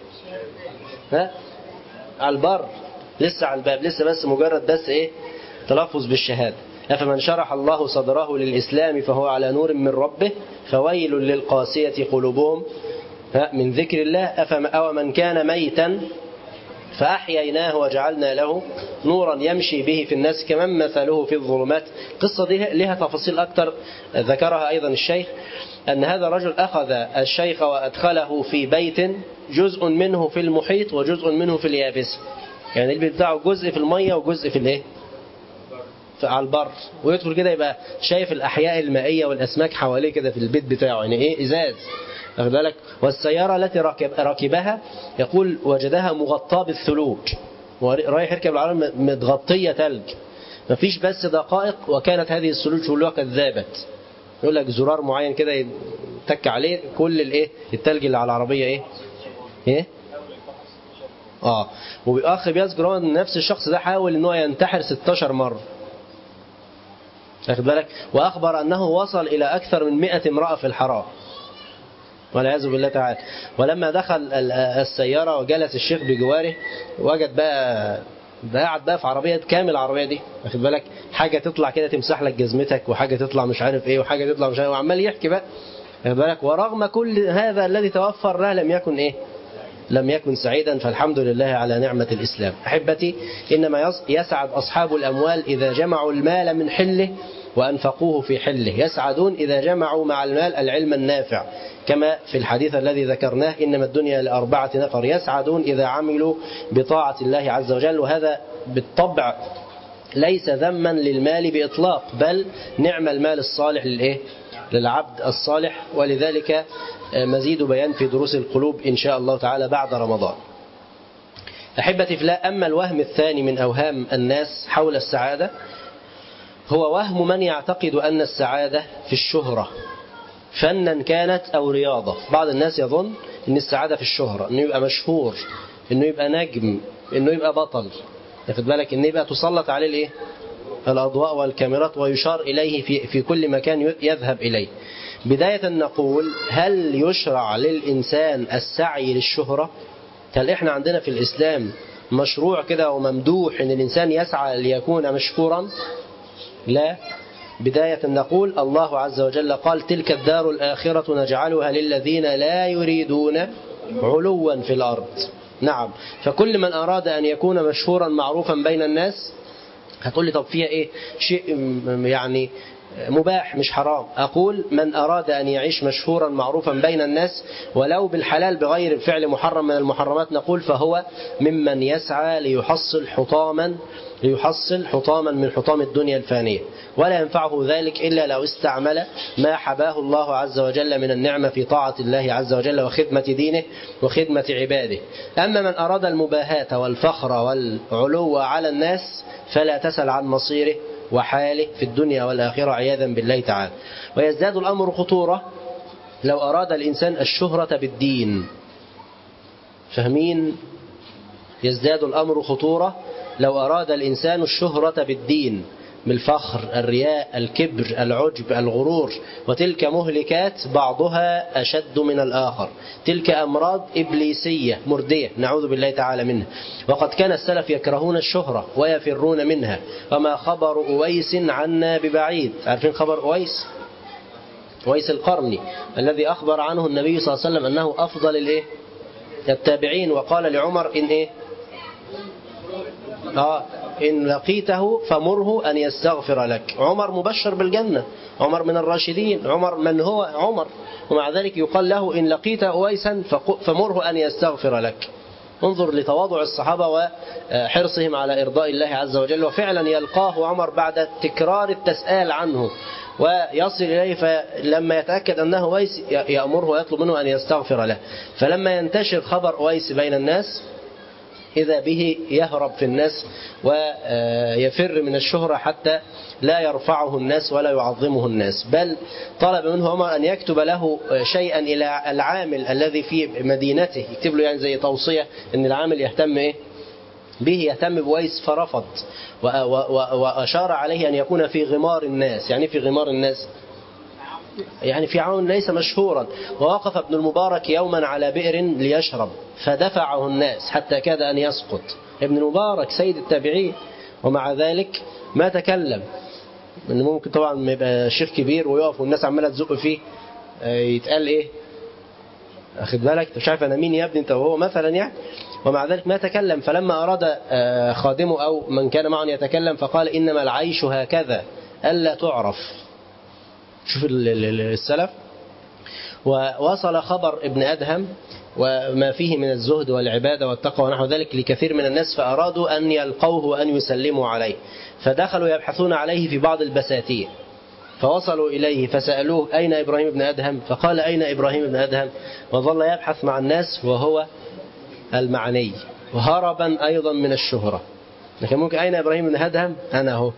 على البر، لسه على الباب، لسه بس مجرد بس إيه؟ تلفظ بالشهادة. أفمن شرح الله صدره للإسلام فهو على نور من ربه فويل للقاسية قلوبهم من ذكر الله أو من كان ميتا فأحييناه وجعلنا له نورا يمشي به في الناس كمن مثله في الظلمات. قصة دي لها تفاصيل أكتر ذكرها أيضا الشيخ، أن هذا الرجل أخذ الشيخ وأدخله في بيت جزء منه في المحيط وجزء منه في اليابس، يعني البيت بتاعه جزء في المية وجزء في الايه؟ على البر، ويدخل كده يبقى شايف الأحياء المائية والأسماك حواليه كده في البيت بتاعه، يعني إيه؟ إزاز، واخد بالك. والسيارة التي ركبها يقول وجدها مغطاة بالثلوج، ورايح يركب العربية متغطية ثلج، مفيش بس دقائق وكانت هذه الثلوج كلها قد ذابت. يقول لك زرار معين كده يتك عليه كل الايه الثلج اللي على العربية ايه وبأخ بيذكر ان نفس الشخص ده حاول ان هو ينتحر 16 مرة، واخد بالك. وأخبر أنه وصل إلى أكثر من 100 امرأة في الحرام والعياذ بالله تعالى. ولما دخل السيارة وجلس الشيخ بجواره وجد بقى قاعد بقى في عربية كامل، العربية دي واخد بالك حاجة تطلع كده تمسح لك جزمتك، وحاجة تطلع مش عارف ايه، وحاجة تطلع مش عارف، وعمال يحكي بقى واخد بالك. ورغم كل هذا الذي توفر له لم يكن سعيدا. فالحمد لله على نعمة الإسلام. أحبتي، إنما يسعد أصحاب الأموال إذا جمعوا المال من حله وأنفقوه في حله، يسعدون إذا جمعوا مع المال العلم النافع، كما في الحديث الذي ذكرناه إنما الدنيا لأربعة نفر، يسعدون إذا عملوا بطاعة الله عز وجل. وهذا بالطبع ليس ذما للمال بإطلاق، بل نعم المال الصالح للعبد الصالح. ولذلك مزيد بيان في دروس القلوب إن شاء الله تعالى بعد رمضان. أحبتي في الله، أما الوهم الثاني من أوهام الناس حول السعادة هو وهم من يعتقد أن السعادة في الشهرة، فنا كانت أو رياضة. بعض الناس يظن أن السعادة في الشهرة، أنه يبقى مشهور، أنه يبقى نجم، أنه يبقى بطل، ياخد بالك، أنه يبقى تسلط عليه الأضواء والكاميرات ويشار إليه في كل مكان يذهب إليه. بداية نقول هل يشرع للإنسان السعي للشهرة؟ هل إحنا عندنا في الإسلام مشروع كده وممدوح أن الإنسان يسعى ليكون مشكورا؟ لا. بداية نقول الله عز وجل قال تلك الدار الآخرة نجعلها للذين لا يريدون علوا في الأرض. نعم، فكل من أراد أن يكون مشهورا معروفا بين الناس، هتقول لي طب فيها إيه؟ شيء يعني مباح مش حرام. أقول من أراد أن يعيش مشهورا معروفا بين الناس ولو بالحلال بغير فعل محرم من المحرمات، نقول فهو ممن يسعى ليحصل حطاما من حطام الدنيا الفانية، ولا ينفعه ذلك إلا لو استعمل ما حباه الله عز وجل من النعمة في طاعة الله عز وجل وخدمة دينه وخدمة عباده. أما من أراد المباهاة والفخر والعلو على الناس فلا تسل عن مصيره وحاله في الدنيا والآخرة عياذا بالله تعالى. ويزداد الأمر خطورة لو أراد الإنسان الشهرة بالدين. فاهمين؟ يزداد الأمر خطورة لو أراد الإنسان الشهرة بالدين، بالفخر، الرياء، الكبر، العجب، الغرور، وتلك مهلكات بعضها أشد من الآخر. تلك أمراض إبليسية مردية نعوذ بالله تعالى منها. وقد كان السلف يكرهون الشهرة ويفرون منها. وما خبر أويس عنا ببعيد. عارفين خبر أويس؟ أويس القرني الذي أخبر عنه النبي صلى الله عليه وسلم أنه أفضل التابعين، وقال لعمر إن لقيته فمره أن يستغفر لك. عمر مبشر بالجنة، عمر من الراشدين، عمر من هو عمر، ومع ذلك يقال له إن لقيت أويسا فمره أن يستغفر لك. انظر لتواضع الصحابة وحرصهم على إرضاء الله عز وجل. وفعلا يلقاه عمر بعد تكرار التسأل عنه ويصل إليه، فلما يتأكد أنه أويس يأمره ويطلب منه أن يستغفر له. فلما ينتشر خبر أويس بين الناس إذا به يهرب في الناس ويفر من الشهرة حتى لا يرفعه الناس ولا يعظمه الناس، بل طلب منه عمر أن يكتب له شيئا إلى العامل الذي في مدينته، يكتب له يعني زي توصية أن العامل يهتم به، يهتم بويس، فرفض وأشار عليه أن يكون في غمار الناس. يعني في غمار الناس يعني في عون ليس مشهورا. ووقف ابن المبارك يوما على بئر ليشرب فدفعه الناس حتى كاد أن يسقط. ابن المبارك سيد التابعين، ومع ذلك ما تكلم. إن ممكن طبعا يبقى شيخ كبير ويقف والناس عمالة تزق فيه يتقال أخذ بالك مش عارف أنا مين يا ابني أنت وهو مثلا يعني. ومع ذلك ما تكلم. فلما أراد خادمه أو من كان معه يتكلم فقال إنما العيش هكذا ألا تعرف. شوف السلف. ووصل خبر ابن أدهم وما فيه من الزهد والعبادة والتقوى ونحو ذلك لكثير من الناس، فأرادوا أن يلقوه وأن يسلموا عليه، فدخلوا يبحثون عليه في بعض البساتين، فوصلوا إليه فسألوه أين إبراهيم بن أدهم؟ فقال أين إبراهيم بن أدهم؟ وظل يبحث مع الناس وهو المعني، وهربا أيضا من الشهرة. لكن ممكن أين إبراهيم بن أدهم؟ أنا هو.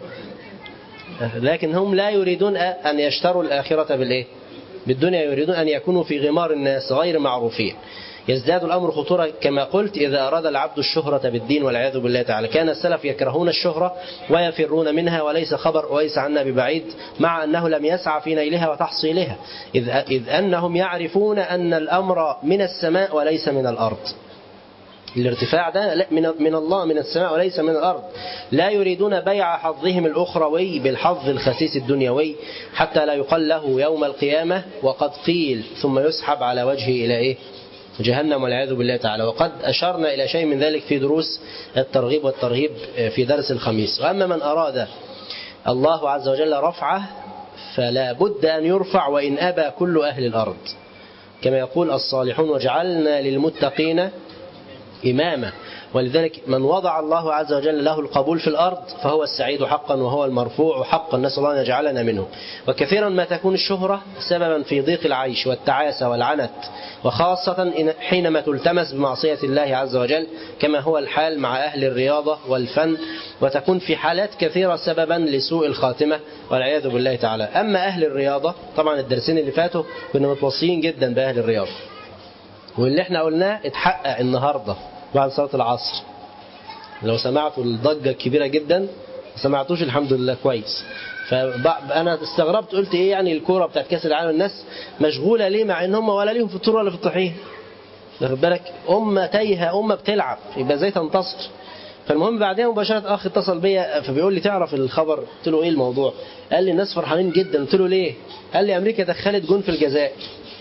لكن هم لا يريدون أن يشتروا الآخرة بالدنيا، يريدون أن يكونوا في غمار الناس غير معروفين. يزداد الأمر خطورة كما قلت إذا أراد العبد الشهرة بالدين والعياذ بالله تعالى. كان السلف يكرهون الشهرة ويفرون منها، وليس خبر أويس عنا ببعيد، مع أنه لم يسعى في نيلها وتحصيلها، إذ أنهم يعرفون أن الأمر من السماء وليس من الأرض. الارتفاع ده من الله، من السماء وليس من الأرض. لا يريدون بيع حظهم الأخروي بالحظ الخسيس الدنيوي حتى لا يقال له يوم القيامة وقد قيل ثم يسحب على وجهه إلى جهنم والعياذ بالله تعالى. وقد أشرنا إلى شيء من ذلك في دروس الترغيب والترهيب في درس الخميس. وأما من أراد الله عز وجل رفعه فلا بد أن يرفع وإن أبى كل أهل الأرض، كما يقول الصالحون وجعلنا للمتقين إماما. ولذلك من وضع الله عز وجل له القبول في الأرض فهو السعيد حقا وهو المرفوع حقا، نسأل الله أن يجعلنا منه. وكثيرا ما تكون الشهرة سببا في ضيق العيش والتعاسة والعنت، وخاصة حينما تلتمس بمعصية الله عز وجل، كما هو الحال مع أهل الرياضة والفن، وتكون في حالات كثيرة سببا لسوء الخاتمة والعياذ بالله تعالى. أما أهل الرياضة طبعا الدرسين اللي فاتوا كنا متوصيين جدا بأهل الرياضة، واللي احنا قلناه اتحقق النهاردة بعد صلاة العصر. لو سمعتوا الضجة الكبيرة جدا، ما سمعتوش الحمد لله كويس. فأنا استغربت قلت إيه يعني الكورة بتاعت كأس العالم الناس مشغولة ليه مع إن هم ولا ليهم في الطور ولا في الطحين. واخد بالك أمة تايهة، أمة بتلعب، يبقى ازاي تنتصر؟ فالمهم بعدها مباشرة أخ اتصل بيا فبيقول لي تعرف الخبر؟ قلت له إيه الموضوع؟ قال لي الناس فرحانين جدا. قلت له ليه؟ قال لي أمريكا دخلت جون في الجزائر.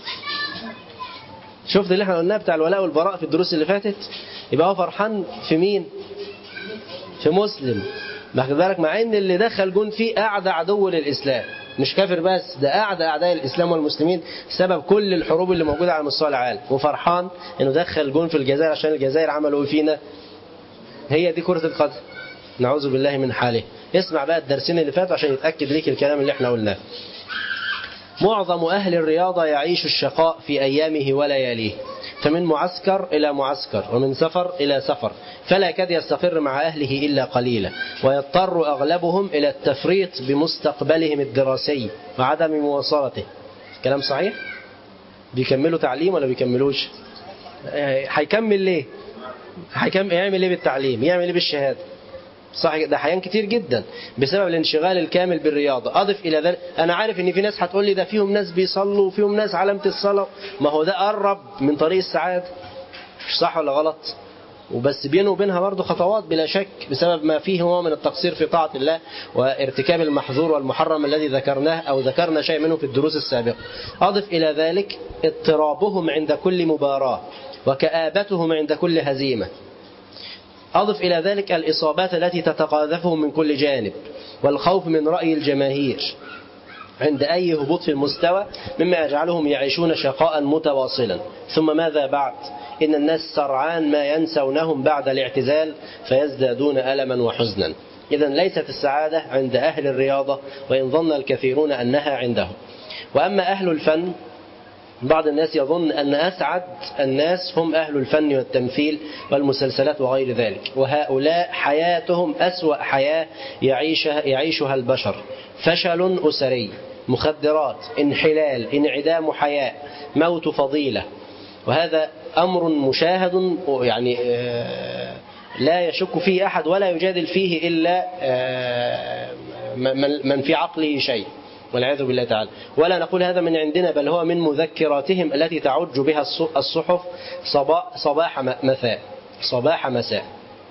شفت اللي احنا قلناه بتاع الولاء والبراء في الدروس اللي فاتت؟ يبقى هو فرحان في مين؟ في مسلم. واخد بالك؟ مع ان اللي دخل جون فيه قاعد عدو للإسلام. مش كافر بس، ده أعداء الإسلام والمسلمين سبب كل الحروب اللي موجودة على مستوى العالم، وفرحان إنه دخل جون في الجزائر عشان الجزائر عملوا فينا. هي دي كرة القدم، نعوذ بالله من حاله. اسمع بقى الدرسين اللي فاتوا عشان يتأكد ليك الكلام اللي احنا قلناه. معظم أهل الرياضة يعيش الشقاء في أيامه ولياليه، فمن معسكر إلى معسكر ومن سفر إلى سفر، فلا يكاد يستقر مع أهله إلا قليلا، ويضطر أغلبهم إلى التفريط بمستقبلهم الدراسي وعدم مواصلته. كلام صحيح؟ بيكملوا تعليم ولا بيكملوش؟ هيكمل ليه؟ يعمل ليه بالتعليم؟ يعمل ليه بالشهادة؟ صح، ده حيان كتير جدا بسبب الانشغال الكامل بالرياضة. أضف إلى ذلك، أنا عارف إن في ناس هتقول لي ده فيهم ناس بيصلوا وفيهم ناس علامة الصلاة، ما هو ده قرب من طريق السعادة، مش صح ولا غلط؟ وبس بينه وبينها برضه خطوات بلا شك، بسبب ما فيه هو من التقصير في طاعة الله وارتكاب المحظور والمحرم الذي ذكرناه أو ذكرنا شيء منه في الدروس السابقة. أضف إلى ذلك اضطرابهم عند كل مباراة وكآبتهم عند كل هزيمة. أضف إلى ذلك الإصابات التي تتقاذفهم من كل جانب، والخوف من رأي الجماهير عند أي هبوط في المستوى، مما يجعلهم يعيشون شقاء متواصلا. ثم ماذا بعد؟ إن الناس سرعان ما ينسونهم بعد الاعتزال فيزدادون ألما وحزنا. إذن ليست السعادة عند أهل الرياضة، وإن ظن الكثيرون أنها عندهم. وأما أهل الفن، بعض الناس يظن أن أسعد الناس هم أهل الفن والتمثيل والمسلسلات وغير ذلك، وهؤلاء حياتهم أسوأ حياة يعيشها البشر: فشل أسري، مخدرات، انحلال، انعدام حياة، موت فضيلة. وهذا أمر مشاهد يعني لا يشك فيه أحد ولا يجادل فيه إلا من في عقله شيء، والعياذ بالله تعالى. ولا نقول هذا من عندنا، بل هو من مذكراتهم التي تعج بها الصحف صباح مساء.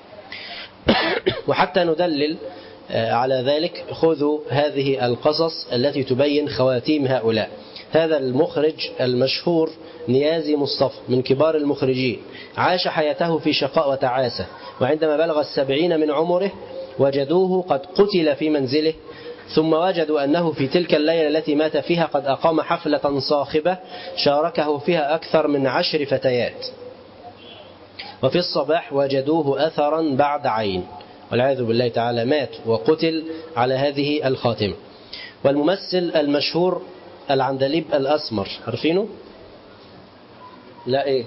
وحتى ندلل على ذلك خذوا هذه القصص التي تبين خواتيم هؤلاء. هذا المخرج المشهور نيازي مصطفى من كبار المخرجين، عاش حياته في شقاء وتعاسة، وعندما بلغ 70 من عمره وجدوه قد قتل في منزله، ثم وجدوا أنه في تلك الليلة التي مات فيها قد أقام حفلة صاخبة شاركه فيها أكثر من 10 فتيات، وفي الصباح وجدوه أثرا بعد عين، والعياذ بالله تعالى مات وقتل على هذه الخاتمة. والممثل المشهور العندليب الأسمر، عارفينه؟ لا إيه؟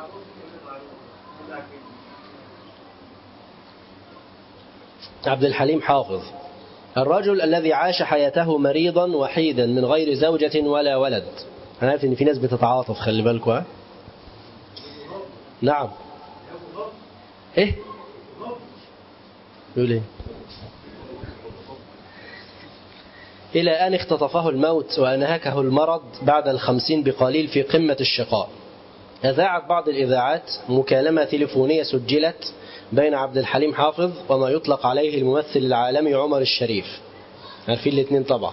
عبد الحليم حافظ، الرجل الذي عاش حياته مريضا وحيدا من غير زوجة ولا ولد. أنا عارف إن في ناس بتتعاطف، خلي بالكوا. ها؟ نعم. إيه؟ يقول إيه؟ إلى أن اختطفه الموت وأنهكه المرض بعد 50 بقليل في قمة الشقاء. أذاعت بعض الإذاعات مكالمة تليفونية سجلت بين عبد الحليم حافظ وما يطلق عليه الممثل العالمي عمر الشريف. عارفين الاثنين طبعا.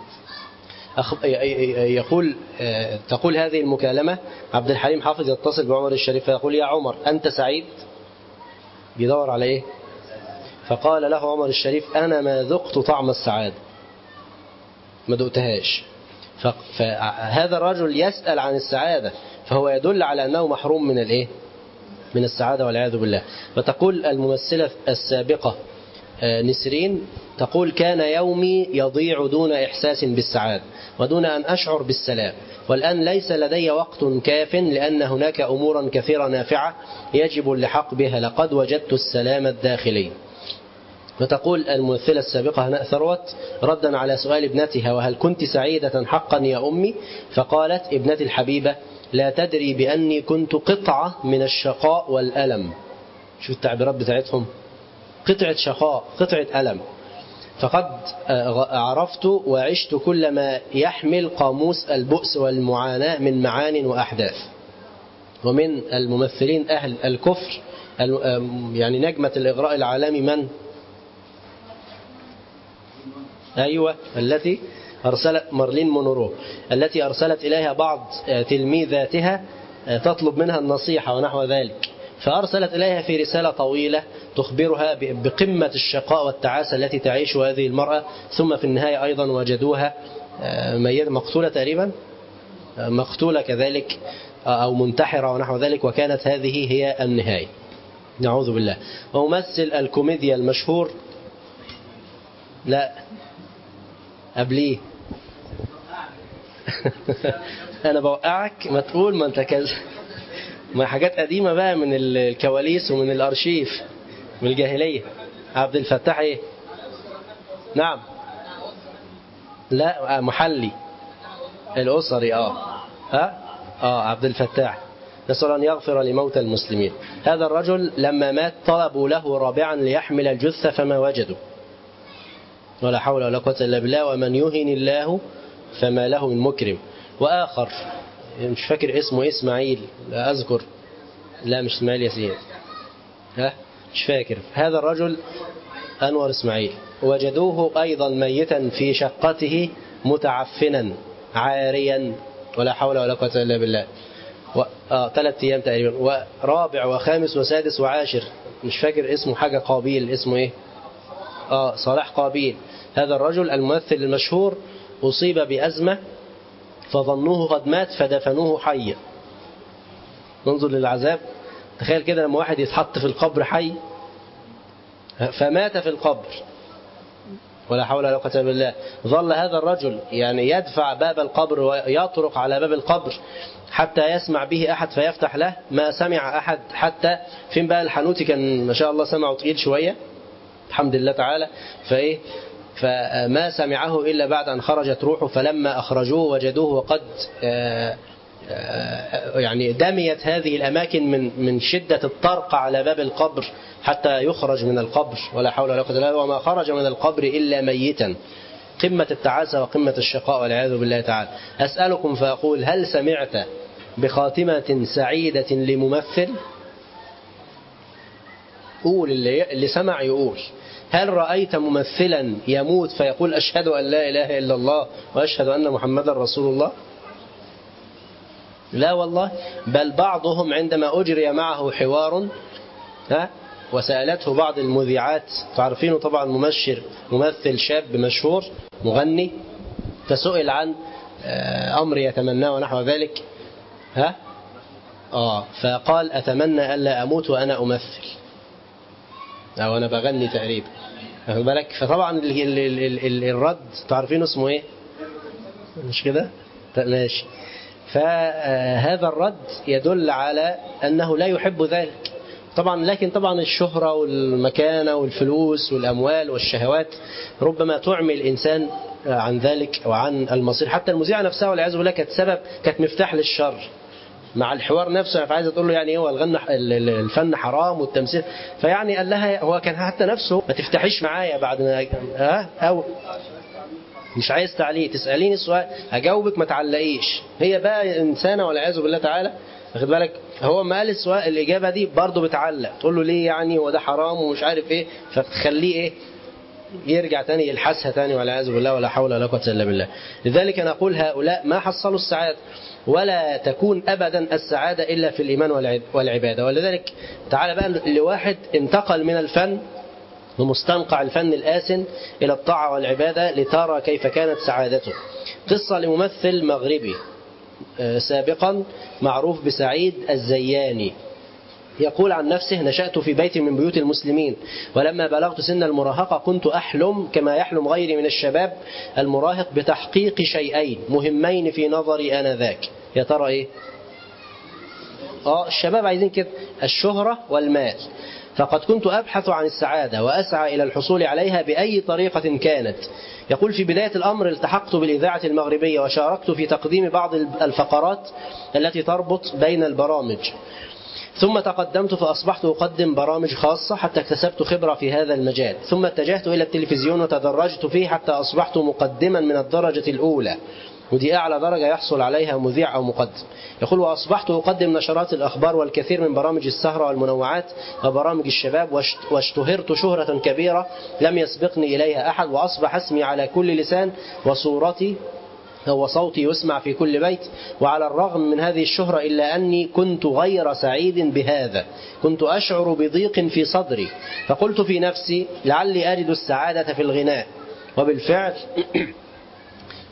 تقول هذه المكالمة: عبد الحليم حافظ يتصل بعمر الشريف فيقول: يا عمر أنت سعيد؟ بيدور على إيه؟ فقال له عمر الشريف: أنا ما ذقت طعم السعادة، ما دقتهاش. فهذا الرجل يسأل عن السعادة، فهو يدل على أنه محروم من الإيه؟ من السعادة، والعياذ بالله. وتقول الممثلة السابقة نسرين، تقول: كان يومي يضيع دون إحساس بالسعادة ودون أن أشعر بالسلام، والآن ليس لدي وقت كاف لأن هناك أمورا كثيرة نافعة يجب اللحاق بها، لقد وجدت السلام الداخلي. وتقول الممثلة السابقة هناء ثروت ردا على سؤال ابنتها: وهل كنت سعيدة حقا يا أمي؟ فقالت ابنتي الحبيبة: لا تدري بأني كنت قطعة من الشقاء والألم. شو التعبيرات بتاعتهم؟ قطعة شقاء، قطعة ألم. فقد عرفت وعشت كل ما يحمل قاموس البؤس والمعاناة من معان وأحداث. ومن الممثلين أهل الكفر يعني نجمة الإغراء العالمي من؟ أيوة، التي أرسلت مارلين مونرو، التي أرسلت إليها بعض تلميذاتها تطلب منها النصيحة ونحو ذلك، فأرسلت إليها في رسالة طويلة تخبرها بقمة الشقاء والتعاسة التي تعيش هذه المرأة. ثم في النهاية أيضا وجدوها مقتولة تقريبا، مقتولة كذلك أو منتحرة ونحو ذلك، وكانت هذه هي النهاية. نعوذ بالله. وممثل الكوميديا المشهور، لا قبليه أنا بوقعك ما تقول، ما أنت كذا، ما حاجات قديمة بقى من الكواليس ومن الأرشيف من الجاهلية. عبد الفتاح إيه؟ نعم، لا محلي الأسري. عبد الفتاح، نسأل أن يغفر لموتى المسلمين. هذا الرجل لما مات طلبوا له رابعا ليحمل الجثة فما وجدوا، ولا حول ولا قوة إلا بالله. ومن يهن الله فما له من مكرم. وآخر مش فاكر اسمه، إسماعيل، لا أذكر، لا مش إسماعيل ياسين، مش فاكر. هذا الرجل أنور إسماعيل، وجدوه أيضا ميتا في شقته متعفنا عاريا، ولا حول ولا قوة إلا بالله. 3 أيام تقريبا. ورابع وخامس وسادس وعاشر، مش فاكر اسمه، حاجة قابيل، اسمه إيه؟ صلاح قابيل. هذا الرجل الممثل المشهور أصيب بأزمة فظنوه قد مات فدفنوه حيا. ننظر للعذاب. تخيل كده لما واحد يتحط في القبر حي فمات في القبر، ولا حول ولا قوة إلا بالله. ظل هذا الرجل يعني يدفع باب القبر ويطرق على باب القبر حتى يسمع به أحد فيفتح له، ما سمع أحد. حتى فين بقى الحنوتي كان ما شاء الله سمعه تقيل شوية الحمد لله تعالى، فما سمعه إلا بعد أن خرجت روحه. فلما أخرجوه وجدوه وقد يعني دميت هذه الأماكن من شدة الطرق على باب القبر حتى يخرج من القبر، ولا حول ولا قوة إلا بالله. وما خرج من القبر إلا ميتا. قمة التعاسة وقمة الشقاء والعياذ بالله تعالى. أسألكم فأقول: هل سمعت بخاتمة سعيدة لممثل؟ قول، اللي سمع يقول. هل رأيت ممثلا يموت فيقول: أشهد أن لا إله إلا الله وأشهد أن محمدا رسول الله؟ لا والله. بل بعضهم عندما أجري معه حوار وسألته بعض المذيعات، تعرفينه طبعا، ممثل شاب مشهور مغني، فسئل عن أمر يتمناه ونحو ذلك، فقال: أتمنى ألا أموت وأنا أمثل، أو أنا بغني تقريبا، بالك. فطبعا الرد تعرفينه اسمه إيه؟ مش كده؟ ماشي. فهذا الرد يدل على أنه لا يحب ذلك طبعا. لكن طبعا الشهرة والمكانة والفلوس والأموال والشهوات ربما تعمي الإنسان عن ذلك وعن المصير. حتى المذيعة نفسها والعياذ بالله كانت مفتاح للشر مع الحوار نفسه. فعايزة تقول له يعني هو الفن حرام والتمثيل، فيعني قال لها هو كان حتى نفسه ما تفتحيش معايا بعد ما أو مش عايز تعليق، تسأليني السؤال هجاوبك، ما تعلقيش. هي بقى إنسانة والعياذ بالله تعالى، واخد بالك. هو ما قال السؤال الإجابة دي برضه بتعلق، تقول له ليه يعني هو ده حرام ومش عارف إيه، فتخليه إيه يرجع تاني يلحسها تاني والعياذ بالله، ولا حول ولا قوة إلا بالله. لذلك نقول هؤلاء ما حصلوا السعادة، ولا تكون أبدا السعادة إلا في الإيمان والعبادة. ولذلك تعالى بقى لواحد انتقل من الفن ومستنقع الفن الآسن إلى الطاعة والعبادة لترى كيف كانت سعادته. قصة لممثل مغربي سابقا معروف بسعيد الزياني، يقول عن نفسه: نشأت في بيت من بيوت المسلمين، ولما بلغت سن المراهقة كنت أحلم كما يحلم غيري من الشباب المراهق بتحقيق شيئين مهمين في نظري آنذاك. يا ترى إيه؟ الشباب عايزين كده، الشهرة والمال. فقد كنت أبحث عن السعادة وأسعى إلى الحصول عليها بأي طريقة كانت. يقول: في بداية الأمر التحقت بالإذاعة المغربية وشاركت في تقديم بعض الفقرات التي تربط بين البرامج، ثم تقدمت فأصبحت أقدم برامج خاصة حتى اكتسبت خبرة في هذا المجال، ثم اتجهت إلى التلفزيون وتدرجت فيه حتى أصبحت مقدما من الدرجة الأولى، ودي أعلى درجة يحصل عليها مذيع أو مقدم. يقول: وأصبحت أقدم نشرات الأخبار والكثير من برامج السهرة والمنوعات وبرامج الشباب، واشتهرت شهرة كبيرة لم يسبقني إليها أحد، وأصبح اسمي على كل لسان وصورتي وصوتي يسمع في كل بيت. وعلى الرغم من هذه الشهرة إلا أني كنت غير سعيد بهذا، كنت أشعر بضيق في صدري، فقلت في نفسي: لعلي أجد السعادة في الغناء. وبالفعل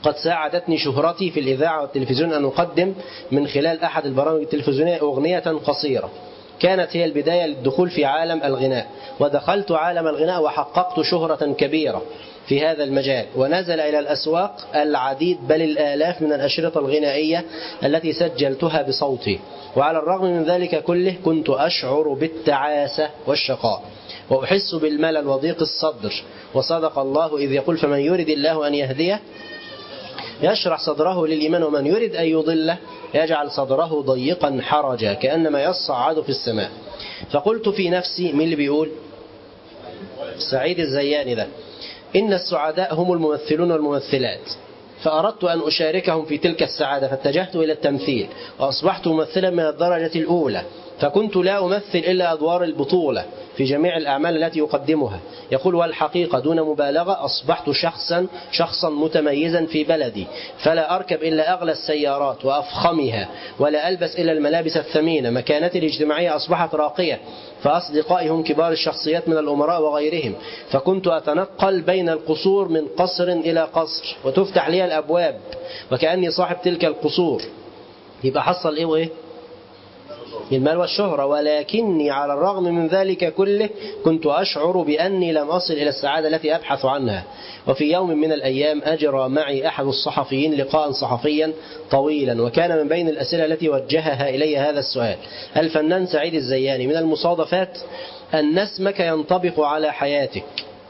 قد ساعدتني شهرتي في الإذاعة والتلفزيون أن أقدم من خلال أحد البرامج التلفزيونية أغنية قصيرة كانت هي البداية للدخول في عالم الغناء، ودخلت عالم الغناء وحققت شهرة كبيرة في هذا المجال، ونزل إلى الأسواق العديد بل الآلاف من الأشرطة الغنائية التي سجلتها بصوتي. وعلى الرغم من ذلك كله كنت أشعر بالتعاسة والشقاء، وأحس بالملل وضيق الصدر. وصدق الله إذ يقول فمن يرد الله أن يهديه يشرح صدره للإيمان، ومن يرد أن يضله يجعل صدره ضيقا حرجا كأنما يصعد في السماء. فقلت في نفسي، مين اللي بيقول؟ سعيد الزياني ده، إن السعداء هم الممثلون والممثلات، فأردت أن أشاركهم في تلك السعادة، فاتجهت إلى التمثيل وأصبحت ممثلا من الدرجة الأولى، فكنت لا أمثل إلا أدوار البطولة في جميع الأعمال التي أقدمها. يقول والحقيقة دون مبالغة أصبحت شخصا متميزا في بلدي، فلا أركب إلا أغلى السيارات وأفخمها، ولا ألبس إلا الملابس الثمينة. مكانتي الاجتماعية أصبحت راقية، فأصدقائي هم كبار الشخصيات من الأمراء وغيرهم، فكنت أتنقل بين القصور من قصر إلى قصر، وتفتح لي الأبواب وكأني صاحب تلك القصور. يبقى حصل إيه وإيه؟ المال والشهرة. ولكني على الرغم من ذلك كله كنت أشعر بأني لم أصل إلى السعادة التي أبحث عنها. وفي يوم من الأيام أجرى معي أحد الصحفيين لقاء صحفيا طويلا، وكان من بين الأسئلة التي وجهها إلي هذا السؤال: الفنان سعيد الزياني من المصادفات أن اسمك ينطبق على حياتك،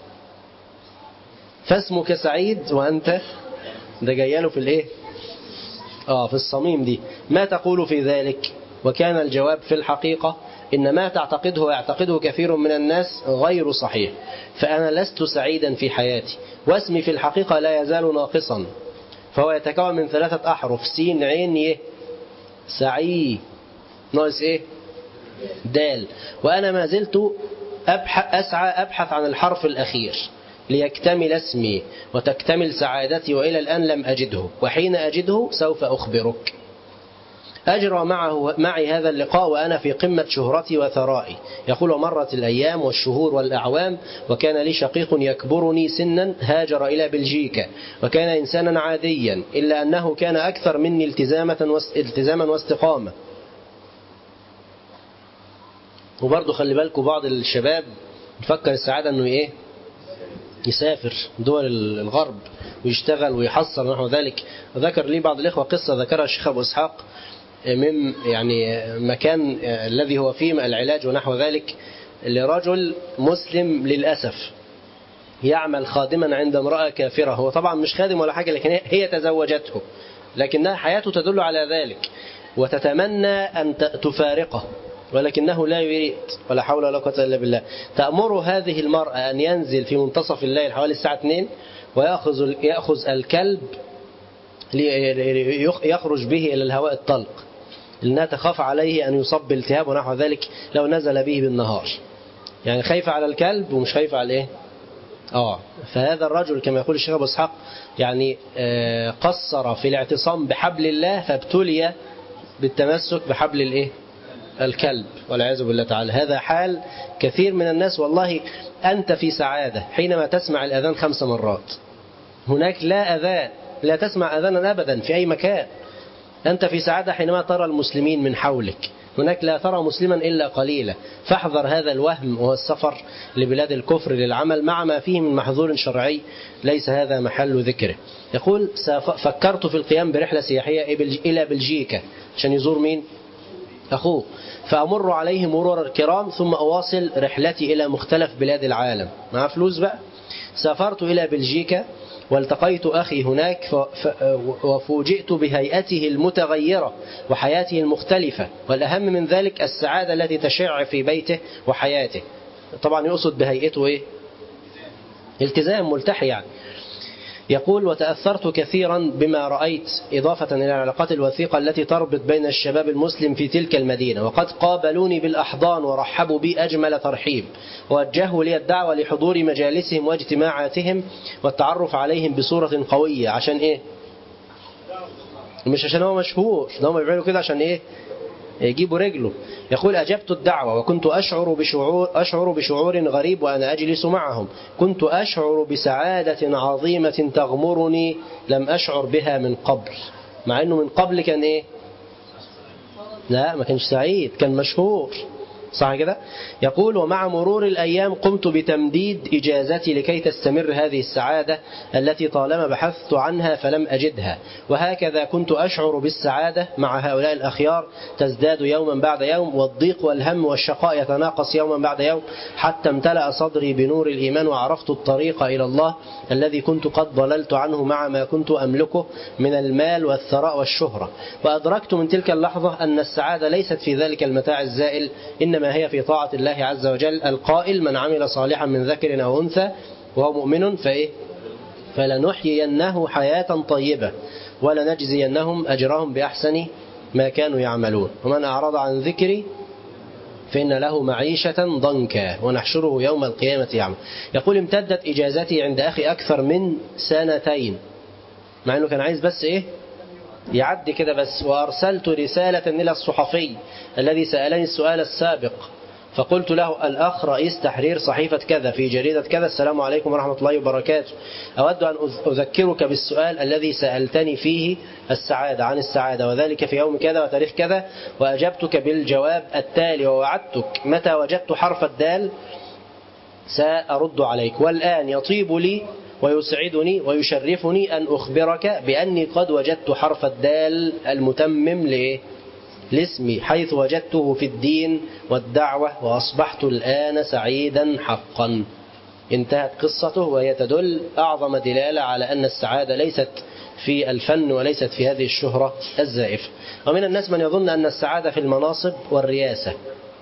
فاسمك سعيد وأنت ده جايله في الإيه؟ في الصميم دي، ما تقول في ذلك؟ وكان الجواب في الحقيقة إن ما تعتقده ويعتقده كثير من الناس غير صحيح، فأنا لست سعيدا في حياتي، واسمي في الحقيقة لا يزال ناقصا، فهو يتكون من 3 أحرف سين عين ي، سعي ناقص إيه؟ دال. وأنا ما زلت أسعى أبحث عن الحرف الأخير ليكتمل اسمي وتكتمل سعادتي، وإلى الآن لم أجده، وحين أجده سوف أخبرك. أجرى معي هذا اللقاء وأنا في قمة شهرتي وثرائي. يقول مرت الأيام والشهور والأعوام، وكان لي شقيق يكبرني سنا هاجر إلى بلجيكا، وكان إنسانا عاديا، إلا أنه كان أكثر مني التزاما واستقامة. وبرضه خلي بالكم بعض الشباب يفكر السعادة أنه إيه؟ يسافر دول الغرب ويشتغل ويحصل نحو ذلك. ذكر لي بعض الإخوة قصة ذكرها الشيخ أبو إسحاق من مكان الذي هو فيه العلاج ونحو ذلك، لرجل مسلم للأسف يعمل خادما عند امرأة كافرة. هو طبعا مش خادم ولا حاجة، لكن هي تزوجته، لكنها حياته تدل على ذلك، وتتمنى أن تفارقه، ولكنه لا يريد، ولا حول ولا قوة إلا بالله. تأمر هذه المرأة أن ينزل في منتصف الليل حوالي الساعة 2 ويأخذ الكلب يخرج به إلى الهواء الطلق، لأنها تخاف عليه أن يصاب بالتهاب ونحو ذلك لو نزل به بالنهار. يعني خايفة على الكلب ومش خايفة على إيه؟ فهذا الرجل كما يقول الشيخ أبو إسحاق يعني قصر في الاعتصام بحبل الله، فابتلي بالتمسك بحبل الإيه؟ الكلب، والعياذ بالله تعالى. هذا حال كثير من الناس. والله أنت في سعادة حينما تسمع الأذان 5 مرات. هناك لا أذان، لا تسمع أذانا أبدا في أي مكان. أنت في سعادة حينما ترى المسلمين من حولك، هناك لا ترى مسلما إلا قليلا. فاحذر هذا الوهم، وهو السفر لبلاد الكفر للعمل مع ما فيه من محظور شرعي ليس هذا محل ذكره. يقول فكرت في القيام برحلة سياحية إلى بلجيكا عشان يزور مين؟ أخوه، فأمر عليه مرور الكرام ثم أواصل رحلتي إلى مختلف بلاد العالم مع فلوس بقى. سافرت إلى بلجيكا والتقيت أخي هناك، وفوجئت بهيئته المتغيرة وحياته المختلفة، والأهم من ذلك السعادة التي تشع في بيته وحياته. طبعا يقصد بهيئته إيه؟ التزام ملتحي يعني. يقول وتأثرت كثيرا بما رأيت، إضافة إلى العلاقات الوثيقة التي تربط بين الشباب المسلم في تلك المدينة، وقد قابلوني بالأحضان ورحبوا بي أجمل ترحيب، ووجهوا لي الدعوة لحضور مجالسهم واجتماعاتهم والتعرف عليهم بصورة قوية. عشان إيه؟ مش عشان هو مشهور، ده هم بيعملوا كده عشان إيه؟ يجيبوا رجله. يقول أجبت الدعوة وكنت أشعر بشعور غريب وأنا أجلس معهم، كنت أشعر بسعادة عظيمة تغمرني لم أشعر بها من قبل. مع أنه من قبل كان إيه؟ لا، ما كانش سعيد، كان مشهور، صح كده؟ يقول ومع مرور الأيام قمت بتمديد إجازتي لكي تستمر هذه السعادة التي طالما بحثت عنها فلم أجدها، وهكذا كنت أشعر بالسعادة مع هؤلاء الأخيار تزداد يوما بعد يوم، والضيق والهم والشقاء يتناقص يوما بعد يوم، حتى امتلأ صدري بنور الإيمان وعرفت الطريق إلى الله الذي كنت قد ضللت عنه مع ما كنت أملكه من المال والثراء والشهرة. وأدركت من تلك اللحظة أن السعادة ليست في ذلك المتاع الزائل، إنما هي في طاعة الله عز وجل القائل من عمل صالحا من ذكر أو أنثى وهو مؤمن فلنحيينه حياة طيبة ولنجزينهم أجرهم بأحسن ما كانوا يعملون، ومن أعرض عن ذكري فإن له معيشة ضنكا ونحشره يوم القيامة يعمى. يقول امتدت إجازتي عند أخي أكثر من 2 سنين، مع أنه كان عايز بس يعدي كده بس. وأرسلت رسالة إلى الصحفي الذي سألني السؤال السابق، فقلت له الأخ رئيس تحرير صحيفة كذا في جريدة كذا، السلام عليكم ورحمة الله وبركاته، أود أن أذكرك بالسؤال الذي سألتني فيه عن السعادة، وذلك في يوم كذا وتاريخ كذا، وأجبتك بالجواب التالي، ووعدتك متى وجدت حرف الدال سأرد عليك، والآن يطيب لي ويسعدني ويشرفني أن أخبرك بأني قد وجدت حرف الدال المتمم لاسمي، حيث وجدته في الدين والدعوة، وأصبحت الآن سعيدا حقا. انتهت قصته، وهي تدل أعظم دلالة على أن السعادة ليست في الفن وليست في هذه الشهرة الزائفة. ومن الناس من يظن أن السعادة في المناصب والرياسة،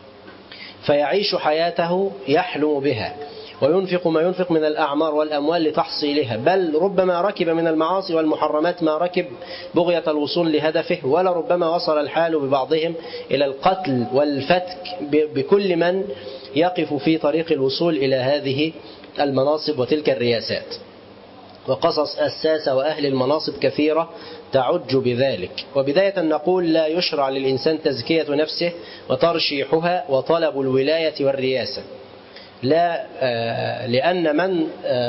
فيعيش حياته يحلم بها وينفق ما ينفق من الأعمار والأموال لتحصيلها، بل ربما ركب من المعاصي والمحرمات ما ركب بغية الوصول لهدفه، ولربما وصل الحال ببعضهم إلى القتل والفتك بكل من يقف في طريق الوصول إلى هذه المناصب وتلك الرياسات. وقصص الساسة وأهل المناصب كثيرة تعج بذلك. وبداية نقول لا يشرع للإنسان تزكية نفسه وترشيحها وطلب الولاية والرياسة، لا، لأن من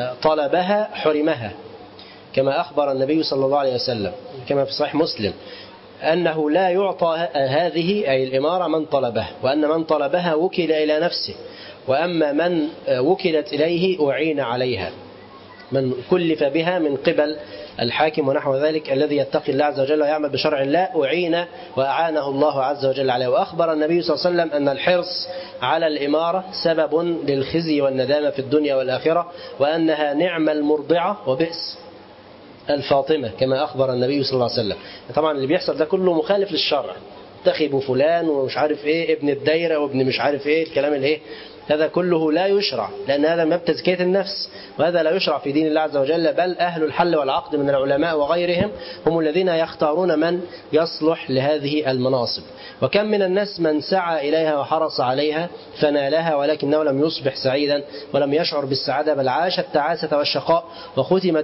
طلبها حرمها، كما أخبر النبي صلى الله عليه وسلم كما في صحيح مسلم أنه لا يعطى هذه أي الإمارة من طلبها، وأن من طلبها وكل إلى نفسه، وأما من وكلت إليه أعين عليها، من كلف بها من قبل الحاكم ونحو ذلك الذي يتقي الله عز وجل ويعمل بشرع الله أعين وأعانه الله عز وجل عليه. وأخبر النبي صلى الله عليه وسلم أن الحرص على الإمارة سبب للخزي والندامة في الدنيا والآخرة، وأنها نعم المرضعة وبئس الفاطمة، كما أخبر النبي صلى الله عليه وسلم. طبعا اللي بيحصل ده كله مخالف للشرع، تخيب فلان ومش عارف إيه، ابن الدايرة وابن مش عارف إيه، الكلام هذا كله لا يشرع، لأن هذا من باب تزكية النفس، وهذا لا يشرع في دين الله عز وجل، بل أهل الحل والعقد من العلماء وغيرهم هم الذين يختارون من يصلح لهذه المناصب. وكم من الناس من سعى إليها وحرص عليها فنالها، ولكنه لم يصبح سعيدا ولم يشعر بالسعادة، بل عاش التعاسة والشقاء وختمت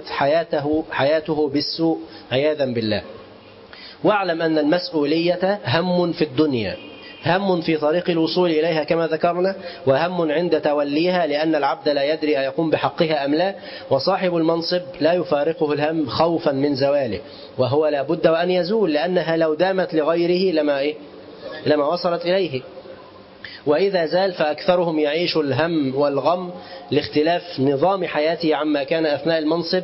حياته بالسوء عياذا بالله. واعلم أن المسؤولية هم في الدنيا، هم في طريق الوصول إليها كما ذكرنا، وهم عند توليها، لأن العبد لا يدري أيقوم بحقها أم لا، وصاحب المنصب لا يفارقه الهم خوفا من زواله، وهو لا بد وأن يزول، لأنها لو دامت لغيره لما وصلت إليه. وإذا زال فأكثرهم يعيش الهم والغم لاختلاف نظام حياته عما كان أثناء المنصب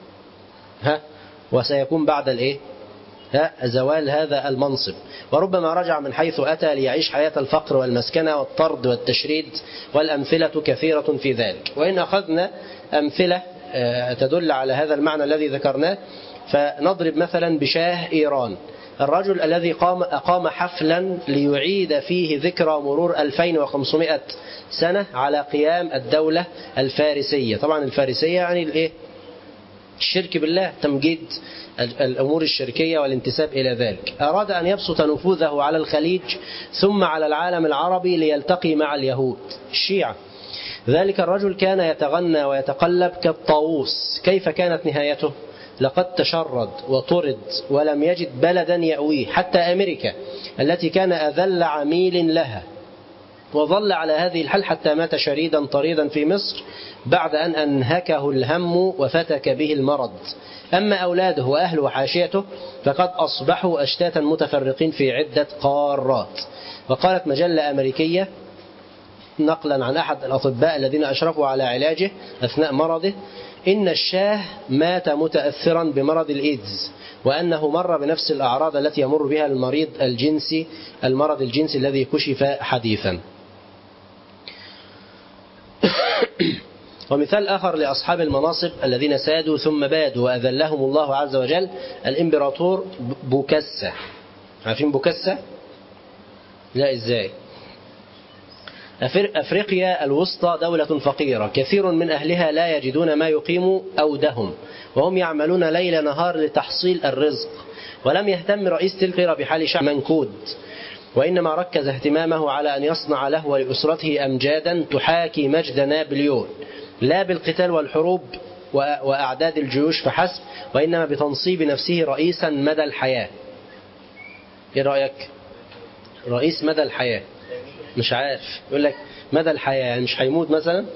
وسيكون بعد زوال هذا المنصب، وربما رجع من حيث أتى ليعيش حياة الفقر والمسكنة والطرد والتشريد، والأمثلة كثيرة في ذلك. وإن أخذنا أمثلة تدل على هذا المعنى الذي ذكرناه، فنضرب مثلا بشاه إيران، الرجل الذي أقام حفلا ليعيد فيه ذكرى مرور 2500 سنة على قيام الدولة الفارسية. طبعا الفارسية يعني الشرك بالله، تمجيد الأمور الشركية والانتساب إلى ذلك. أراد أن يبسط نفوذه على الخليج ثم على العالم العربي ليلتقي مع اليهود الشيعة. ذلك الرجل كان يتغنى ويتقلب كالطاووس. كيف كانت نهايته؟ لقد تشرد وطرد ولم يجد بلدا يأويه، حتى أمريكا التي كان أذل عميل لها، وظل على هذه الحال حتى مات شريدا طريدا في مصر بعد أن أنهكه الهم وفتك به المرض. أما أولاده وأهله وحاشيته فقد أصبحوا أشتاتا متفرقين في عدة قارات. وقالت مجلة أمريكية نقلا عن أحد الأطباء الذين أشرفوا على علاجه أثناء مرضه: إن الشاه مات متأثرا بمرض الإيدز، وأنه مر بنفس الأعراض التي يمر بها المرض الجنسي الذي كشف حديثا. ومثال آخر لأصحاب المناصب الذين سادوا ثم بادوا وأذلهم الله عز وجل الإمبراطور بوكسة. عارفين بوكسة؟ لا، إزاي؟ أفريقيا الوسطى دولة فقيرة، كثير من أهلها لا يجدون ما يقيم أودهم، وهم يعملون ليل نهار لتحصيل الرزق. ولم يهتم رئيس تلك بحال شعب منكود، وإنما ركز اهتمامه على أن يصنع له ولأسرته أمجادا تحاكي مجد نابليون، لا بالقتال والحروب وأعداد الجيوش فحسب، وإنما بتنصيب نفسه رئيسا مدى الحياة. إيه رأيك؟ رئيس مدى الحياة، مش عارف، يقول لك مدى الحياة يعني مش هيموت مثلا.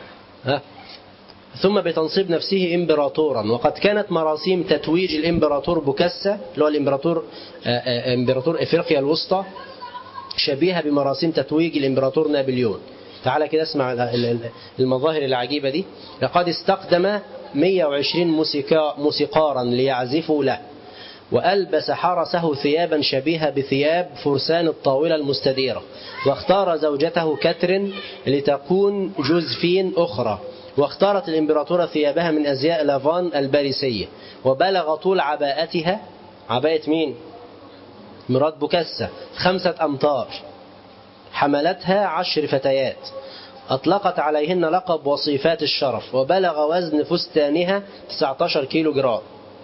ثم بتنصيب نفسه إمبراطورا. وقد كانت مراسيم تتويج الإمبراطور بوكسة اللي هو إمبراطور إفريقيا الوسطى شبيهة بمراسيم تتويج الإمبراطور نابليون. تعالى كده اسمع المظاهر العجيبة دي. لقد استقدم 120 موسيقارا ليعزفوا له، وألبس حرسه ثيابا شبيهة بثياب فرسان الطاولة المستديرة، واختار زوجته كاترين لتكون جوزفين أخرى، واختارت الإمبراطورة ثيابها من أزياء لافان الباريسية، وبلغ طول عباءتها، عباءة مين؟ مرات بوكسة، 5 أمتار، حملتها 10 فتيات، أطلقت عليهن لقب وصيفات الشرف، وبلغ وزن فستانها 19 كيلو جرام.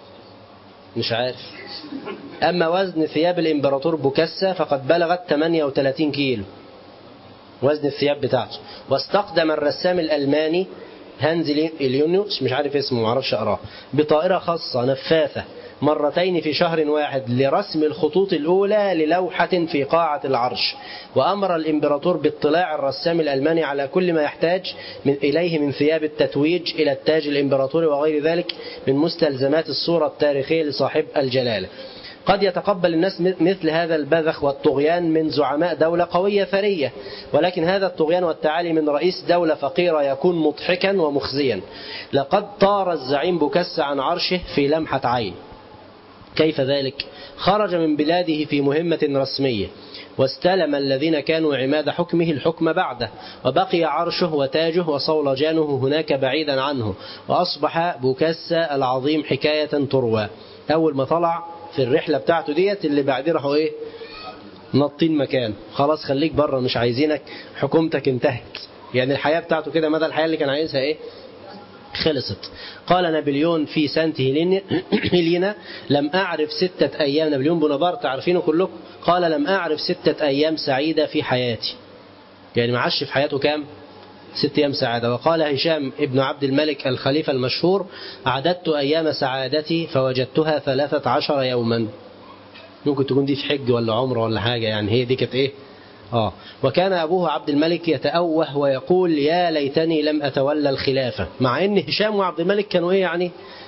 مش عارف. أما وزن ثياب الإمبراطور بوكسة فقد بلغت 38 كيلو وزن الثياب بتاعته. واستقدم الرسام الألماني هانز إليونيوس، مش عارف اسمه، معرفش أقراه، بطائرة خاصة نفاثة مرتين في شهر واحد لرسم الخطوط الأولى للوحة في قاعة العرش. وأمر الإمبراطور باطلاع الرسام الألماني على كل ما يحتاج إليه من ثياب التتويج إلى التاج الإمبراطوري وغير ذلك من مستلزمات الصورة التاريخية لصاحب الجلالة. قد يتقبل الناس مثل هذا البذخ والطغيان من زعماء دولة قوية ثرية، ولكن هذا الطغيان والتعالي من رئيس دولة فقيرة يكون مضحكا ومخزيا. لقد طار الزعيم بوكسة عن عرشه في لمحة عين. كيف ذلك؟ خرج من بلاده في مهمة رسمية، واستلم الذين كانوا عماد حكمه الحكم بعده، وبقي عرشه وتاجه وصولجانه هناك بعيدا عنه، وأصبح بوكسة العظيم حكاية تروى. أول ما طلع في الرحلة بتاعته ديت اللي بعدين راحوا إيه؟ نطين مكان، خلاص خليك بره مش عايزينك، حكومتك انتهت. يعني الحياة بتاعته كده، مدى الحياة اللي كان عايزها إيه؟ خلصت. قال نابليون في سانت هيلينا: لم أعرف 6 أيام، نابليون بونابرت عارفينه كلكم، قال: لم أعرف 6 أيام سعيدة في حياتي. يعني ما عاش في حياته كام؟ 6 أيام سعادة. وقال هشام ابن عبد الملك الخليفة المشهور: عددت أيام سعادتي فوجدتها 13 يوما. ممكن تكون دي في حج ولا عمره ولا حاجة، يعني هي دي كانت إيه؟ وكان أبوه عبد الملك يتأوه ويقول: يا ليتني لم أتولى الخلافة. مع أن هشام وعبد الملك كانوا إيه يعني؟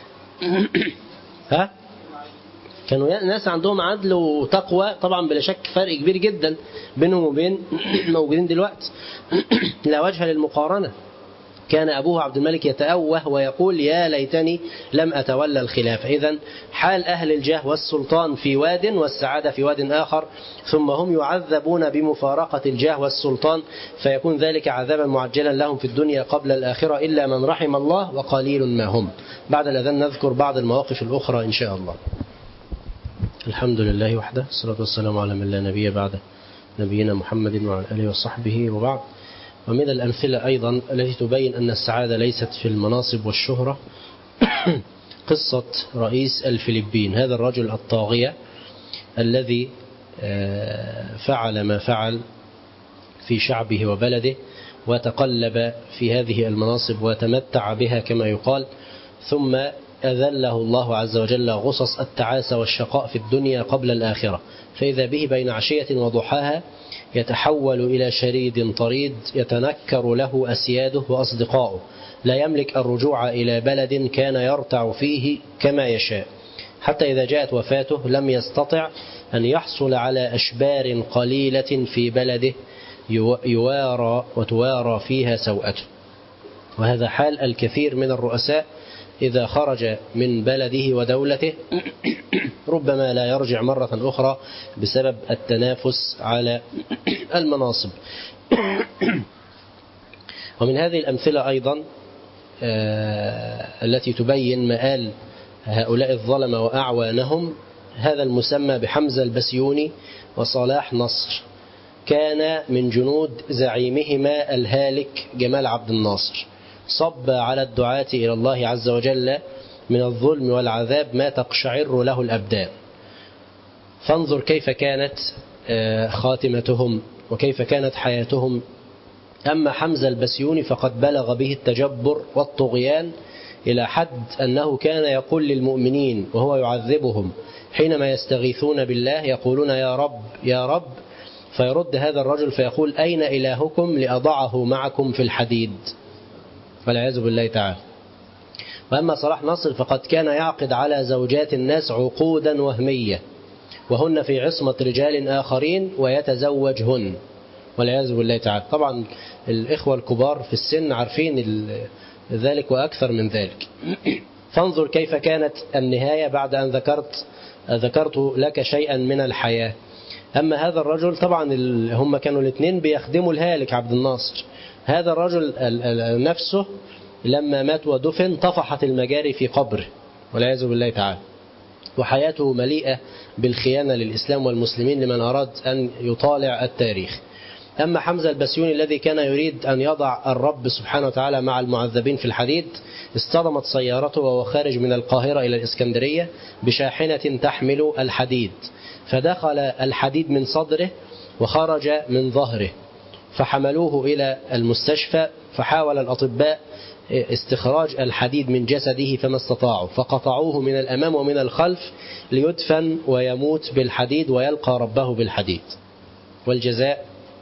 كانوا ناس عندهم عدل وتقوى، طبعا بلا شك فرق كبير جدا بينهم وبين موجودين دلوقتي لا وجه للمقارنة. كان أبوه عبد الملك يتأوه ويقول: يا ليتني لم أتولى الخلافة. إذن حال أهل الجاه والسلطان في واد والسعادة في واد آخر، ثم هم يعذبون بمفارقة الجاه والسلطان، فيكون ذلك عذابا معجلا لهم في الدنيا قبل الآخرة، إلا من رحم الله وقليل ما هم. بعد الأذان نذكر بعض المواقف الأخرى إن شاء الله. الحمد لله وحده، الصلاة والسلام على من لا نبي بعده، نبينا محمد وعلى آله وصحبه، وبعد. ومن الأمثلة أيضا التي تبين أن السعادة ليست في المناصب والشهرة قصة رئيس الفلبين، هذا الرجل الطاغية الذي فعل ما فعل في شعبه وبلده، وتقلب في هذه المناصب وتمتع بها كما يقال، ثم أذله الله عز وجل غصص التعاسة والشقاء في الدنيا قبل الآخرة، فإذا به بين عشية وضحاها يتحول إلى شريد طريد يتنكر له أسياده وأصدقاؤه، لا يملك الرجوع إلى بلد كان يرتع فيه كما يشاء، حتى إذا جاءت وفاته لم يستطع أن يحصل على أشبار قليلة في بلده يوارى وتوارى فيها سوءته. وهذا حال الكثير من الرؤساء إذا خرج من بلده ودولته ربما لا يرجع مرة أخرى بسبب التنافس على المناصب. ومن هذه الأمثلة أيضا التي تبين مآل هؤلاء الظلمة وأعوانهم هذا المسمى بحمزة البسيوني وصلاح نصر، كان من جنود زعيمهما الهالك جمال عبد الناصر، صب على الدعاة إلى الله عز وجل من الظلم والعذاب ما تقشعر له الأبدان. فانظر كيف كانت خاتمتهم وكيف كانت حياتهم. أما حمزة البسيوني فقد بلغ به التجبر والطغيان إلى حد أنه كان يقول للمؤمنين وهو يعذبهم حينما يستغيثون بالله يقولون يا رب يا رب، فيرد هذا الرجل فيقول أين إلهكم لأضعه معكم في الحديد، والعياذ بالله تعالى. وأما صلاح نصر فقد كان يعقد على زوجات الناس عقودا وهمية وهن في عصمة رجال آخرين ويتزوجهن، والعياذ بالله تعالى. طبعا الإخوة الكبار في السن عارفين ذلك وأكثر من ذلك. فانظر كيف كانت النهاية بعد أن ذكرت لك شيئا من الحياة. أما هذا الرجل طبعا هم كانوا الاثنين بيخدموا الهالك عبد الناصر. هذا الرجل نفسه لما مات ودفن طفحت المجاري في قبره، والعياذ بالله تعالى. وحياته مليئة بالخيانة للإسلام والمسلمين لمن أراد أن يطالع التاريخ. أما حمزة البسيوني الذي كان يريد أن يضع الرب سبحانه وتعالى مع المعذبين في الحديد، اصطدمت سيارته وهو خارج من القاهرة إلى الإسكندرية بشاحنة تحمل الحديد، فدخل الحديد من صدره وخرج من ظهره، فحملوه إلى المستشفى، فحاول الأطباء استخراج الحديد من جسده فما استطاعوا، فقطعوه من الأمام ومن الخلف ليدفن ويموت بالحديد ويلقى ربه بالحديد. والجزاء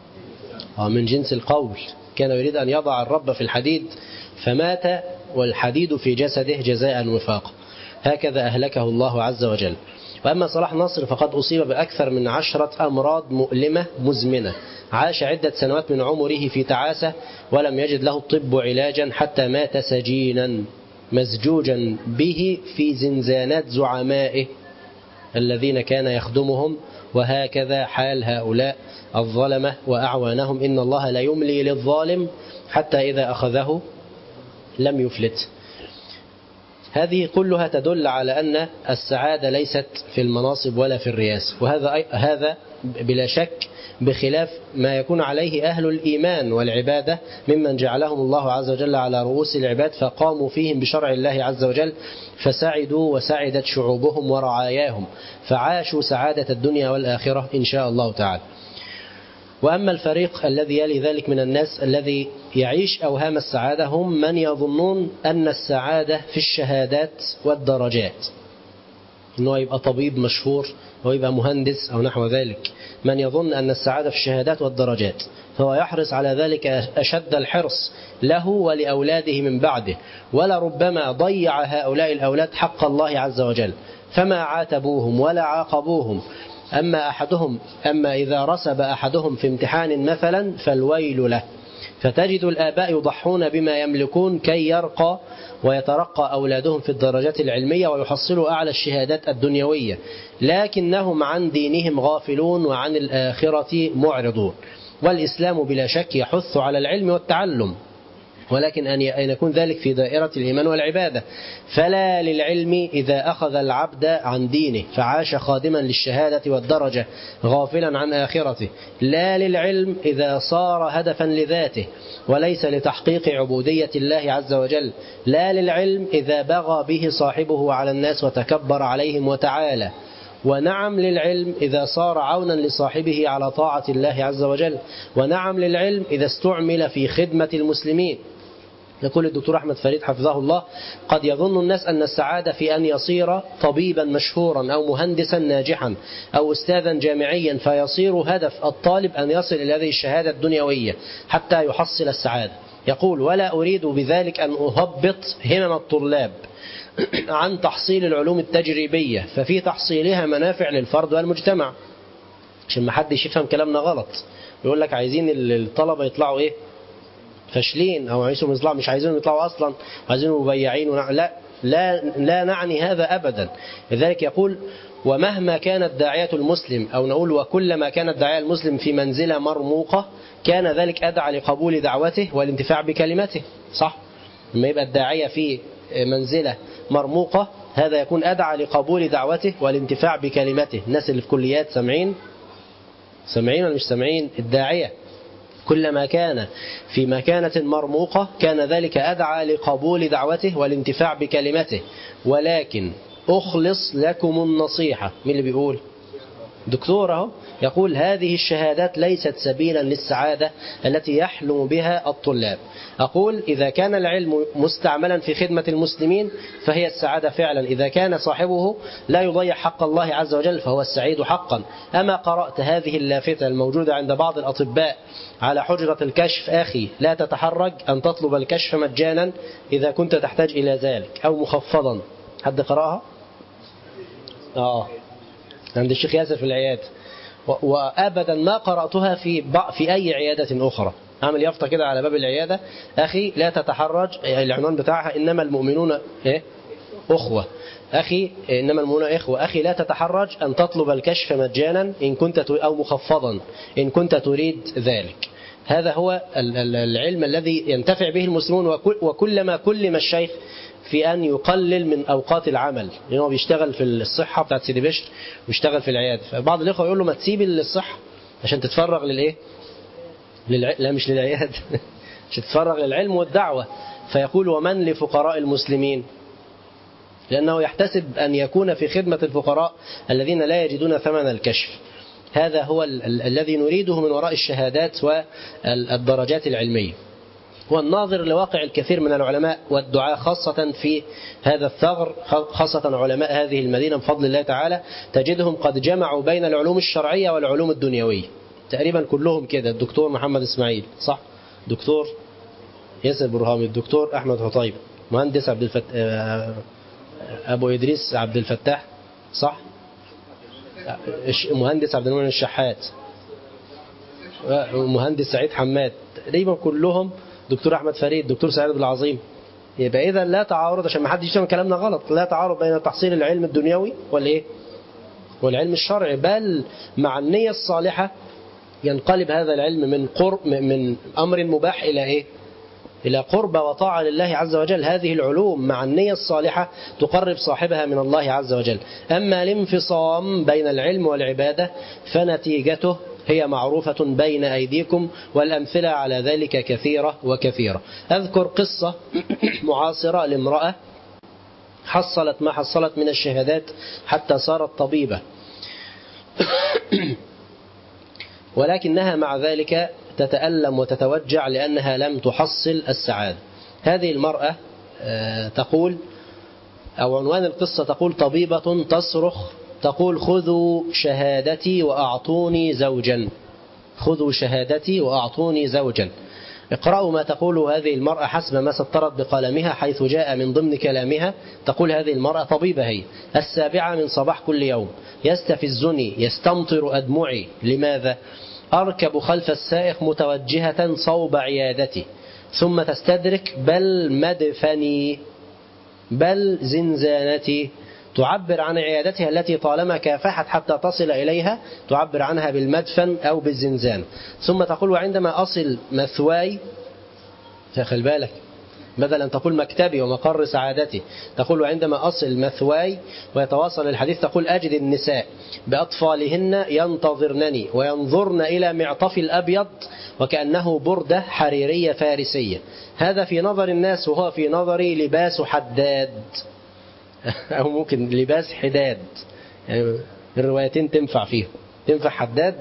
من جنس القول، كان يريد أن يضع الرب في الحديد فمات والحديد في جسده جزاء وفاقا. هكذا أهلكه الله عز وجل. وأما صلاح نصر فقد أصيب بأكثر من 10 أمراض مؤلمة مزمنة، عاش عدة سنوات من عمره في تعاسة ولم يجد له الطب علاجا حتى مات سجينا مزجوجا به في زنزانات زعمائه الذين كان يخدمهم. وهكذا حال هؤلاء الظلمة وأعوانهم، إن الله لا يملي للظالم حتى إذا أخذه لم يفلت. هذه كلها تدل على أن السعادة ليست في المناصب ولا في الرئاسة، وهذا بلا شك بخلاف ما يكون عليه أهل الإيمان والعبادة ممن جعلهم الله عز وجل على رؤوس العباد فقاموا فيهم بشرع الله عز وجل فسعدوا وسعدت شعوبهم ورعاياهم، فعاشوا سعادة الدنيا والآخرة إن شاء الله تعالى. وأما الفريق الذي يلي ذلك من الناس الذي يعيش أوهام السعادة هم من يظنون أن السعادة في الشهادات والدرجات، أنه يبقى طبيب مشهور أو يبقى مهندس أو نحو ذلك. من يظن أن السعادة في الشهادات والدرجات فهو يحرص على ذلك أشد الحرص له ولأولاده من بعده، ولربما ضيع هؤلاء الأولاد حق الله عز وجل فما عاتبوهم ولا عاقبوهم. أما إذا رسب أحدهم في امتحان مثلا فالويل له. فتجد الآباء يضحون بما يملكون كي يرقى ويترقى أولادهم في الدرجات العلمية ويحصلوا أعلى الشهادات الدنيوية، لكنهم عن دينهم غافلون وعن الآخرة معرضون. والإسلام بلا شك يحث على العلم والتعلم، ولكن أن يكون ذلك في دائرة الإيمان والعبادة. فلا للعلم إذا أخذ العبد عن دينه فعاش خادما للشهادة والدرجة غافلا عن آخرته، لا للعلم إذا صار هدفا لذاته وليس لتحقيق عبودية الله عز وجل، لا للعلم إذا بغى به صاحبه على الناس وتكبر عليهم وتعالى، ونعم للعلم إذا صار عونا لصاحبه على طاعة الله عز وجل، ونعم للعلم إذا استعمل في خدمة المسلمين. يقول الدكتور أحمد فريد حفظه الله: قد يظن الناس أن السعادة في أن يصير طبيبا مشهورا أو مهندسا ناجحا أو أستاذا جامعيا، فيصير هدف الطالب أن يصل إلى هذه الشهادة الدنيوية حتى يحصل السعادة. يقول: ولا أريد بذلك أن أهبط همم الطلاب عن تحصيل العلوم التجريبية، ففي تحصيلها منافع للفرد والمجتمع. عشان ما حدش يفهم كلامنا غلط، يقول لك عايزين الطلبة يطلعوا إيه؟ فاشلين، أو مش عايزينهم يطلعوا أصلا، عايزينهم مبيعين. لا نعني هذا أبدا. لذلك يقول: ومهما كان الداعية المسلم، أو نقول وكلما كان الداعية المسلم في منزلة مرموقة، كان ذلك أدعى لقبول دعوته والانتفاع بكلمته. صح؟ لما يبقى الداعية في منزلة مرموقة، هذا يكون أدعى لقبول دعوته والانتفاع بكلمته. الناس اللي في كليات سامعين ولا مش سامعين؟ الداعية كلما كان في مكانة مرموقة كان ذلك أدعى لقبول دعوته والانتفاع بكلمته. ولكن أخلص لكم النصيحة. مين اللي بيقول؟ دكتور اهو. يقول: هذه الشهادات ليست سبيلا للسعادة التي يحلم بها الطلاب. أقول: إذا كان العلم مستعملا في خدمة المسلمين فهي السعادة فعلا. إذا كان صاحبه لا يضيع حق الله عز وجل فهو السعيد حقا. أما قرأت هذه اللافتة الموجودة عند بعض الأطباء على حجرة الكشف: أخي لا تتحرج أن تطلب الكشف مجانا إذا كنت تحتاج إلى ذلك، أو مخفضا. حد قرأها؟ عند الشيخ ياسر في العيادة. وأبدا ما قرأتها في أي عيادة أخرى. أعمل يافطة كده على باب العيادة: أخي لا تتحرج، العنوان بتاعها إنما المؤمنون أخوة. أخي إنما المؤمنون إخوة، أخي لا تتحرج أن تطلب الكشف مجانا إن كنت أو مخفضا إن كنت تريد ذلك. هذا هو العلم الذي ينتفع به المسلمون. وكلما كلم الشيخ في أن يقلل من أوقات العمل، لأنه بيشتغل في الصحة بتاعت سيدي بشر ويشتغل في العيادة. فبعض الإخوة يقول له: ما تسيب الصحة عشان تتفرغ للإيه؟ لا مش للعيادة عشان تتفرغ للعلم والدعوة. فيقول: ومن لفقراء المسلمين؟ لأنه يحتسب أن يكون في خدمة الفقراء الذين لا يجدون ثمن الكشف. هذا هو الذي نريده من وراء الشهادات والدرجات العلمية. والناظر لواقع الكثير من العلماء والدعاة خاصة في هذا الثغر، خاصة علماء هذه المدينة بفضل الله تعالى، تجدهم قد جمعوا بين العلوم الشرعية والعلوم الدنيوية تقريبا كلهم كده. الدكتور محمد إسماعيل، صح؟ دكتور ياسر برهامي، الدكتور أحمد حطيب، مهندس أبو إدريس عبد الفتاح، صح؟ مهندس عبد المنعم الشحات، مهندس سعيد حماد، تقريبا كلهم. دكتور أحمد فريد، دكتور سعيد عبد العظيم. يبقى إذا لا تعارض، عشان ما حدش يفهم كلامنا غلط، لا تعارض بين تحصيل العلم الدنيوي والعلم الشرعي، بل مع النية الصالحة ينقلب هذا العلم من أمر مباح إلى إلى قرب وطاعة لله عز وجل. هذه العلوم مع النية الصالحة تقرب صاحبها من الله عز وجل. أما الانفصام بين العلم والعبادة فنتيجته هي معروفة بين أيديكم، والأمثلة على ذلك كثيرة وكثيرة. أذكر قصة معاصرة لامرأة حصلت ما حصلت من الشهادات حتى صارت طبيبة ولكنها مع ذلك تتألم وتتوجع لأنها لم تحصل السعادة. هذه المرأة تقول، أو عنوان القصة تقول: طبيبة تصرخ تقول: خذوا شهادتي وأعطوني زوجا، خذوا شهادتي وأعطوني زوجا. اقرأوا ما تقول هذه المرأة حسب ما سطرت بقلمها، حيث جاء من ضمن كلامها. تقول هذه المرأة طبيبة هي: 7 من صباح كل يوم يستفزني يستمطر أدمعي. لماذا؟ أركب خلف السائق متوجهة صوب عيادتي، ثم تستدرك: بل مدفني، بل زنزانتي. تعبر عن عيادتها التي طالما كافحت حتى تصل إليها، تعبر عنها بالمدفن أو بالزنزان. ثم تقول: وعندما أصل مثواي، خلي بالك، بدل أن تقول مكتبي ومقر سعادتي، تقول: وعندما أصل مثواي. ويتواصل الحديث، تقول: أجد النساء بأطفالهن ينتظرنني وينظرن إلى معطفي الأبيض وكأنه بردة حريرية فارسية. هذا في نظر الناس، وهو في نظري لباس حداد أو ممكن لباس حداد. يعني الروايتين تنفع فيهم، تنفع حداد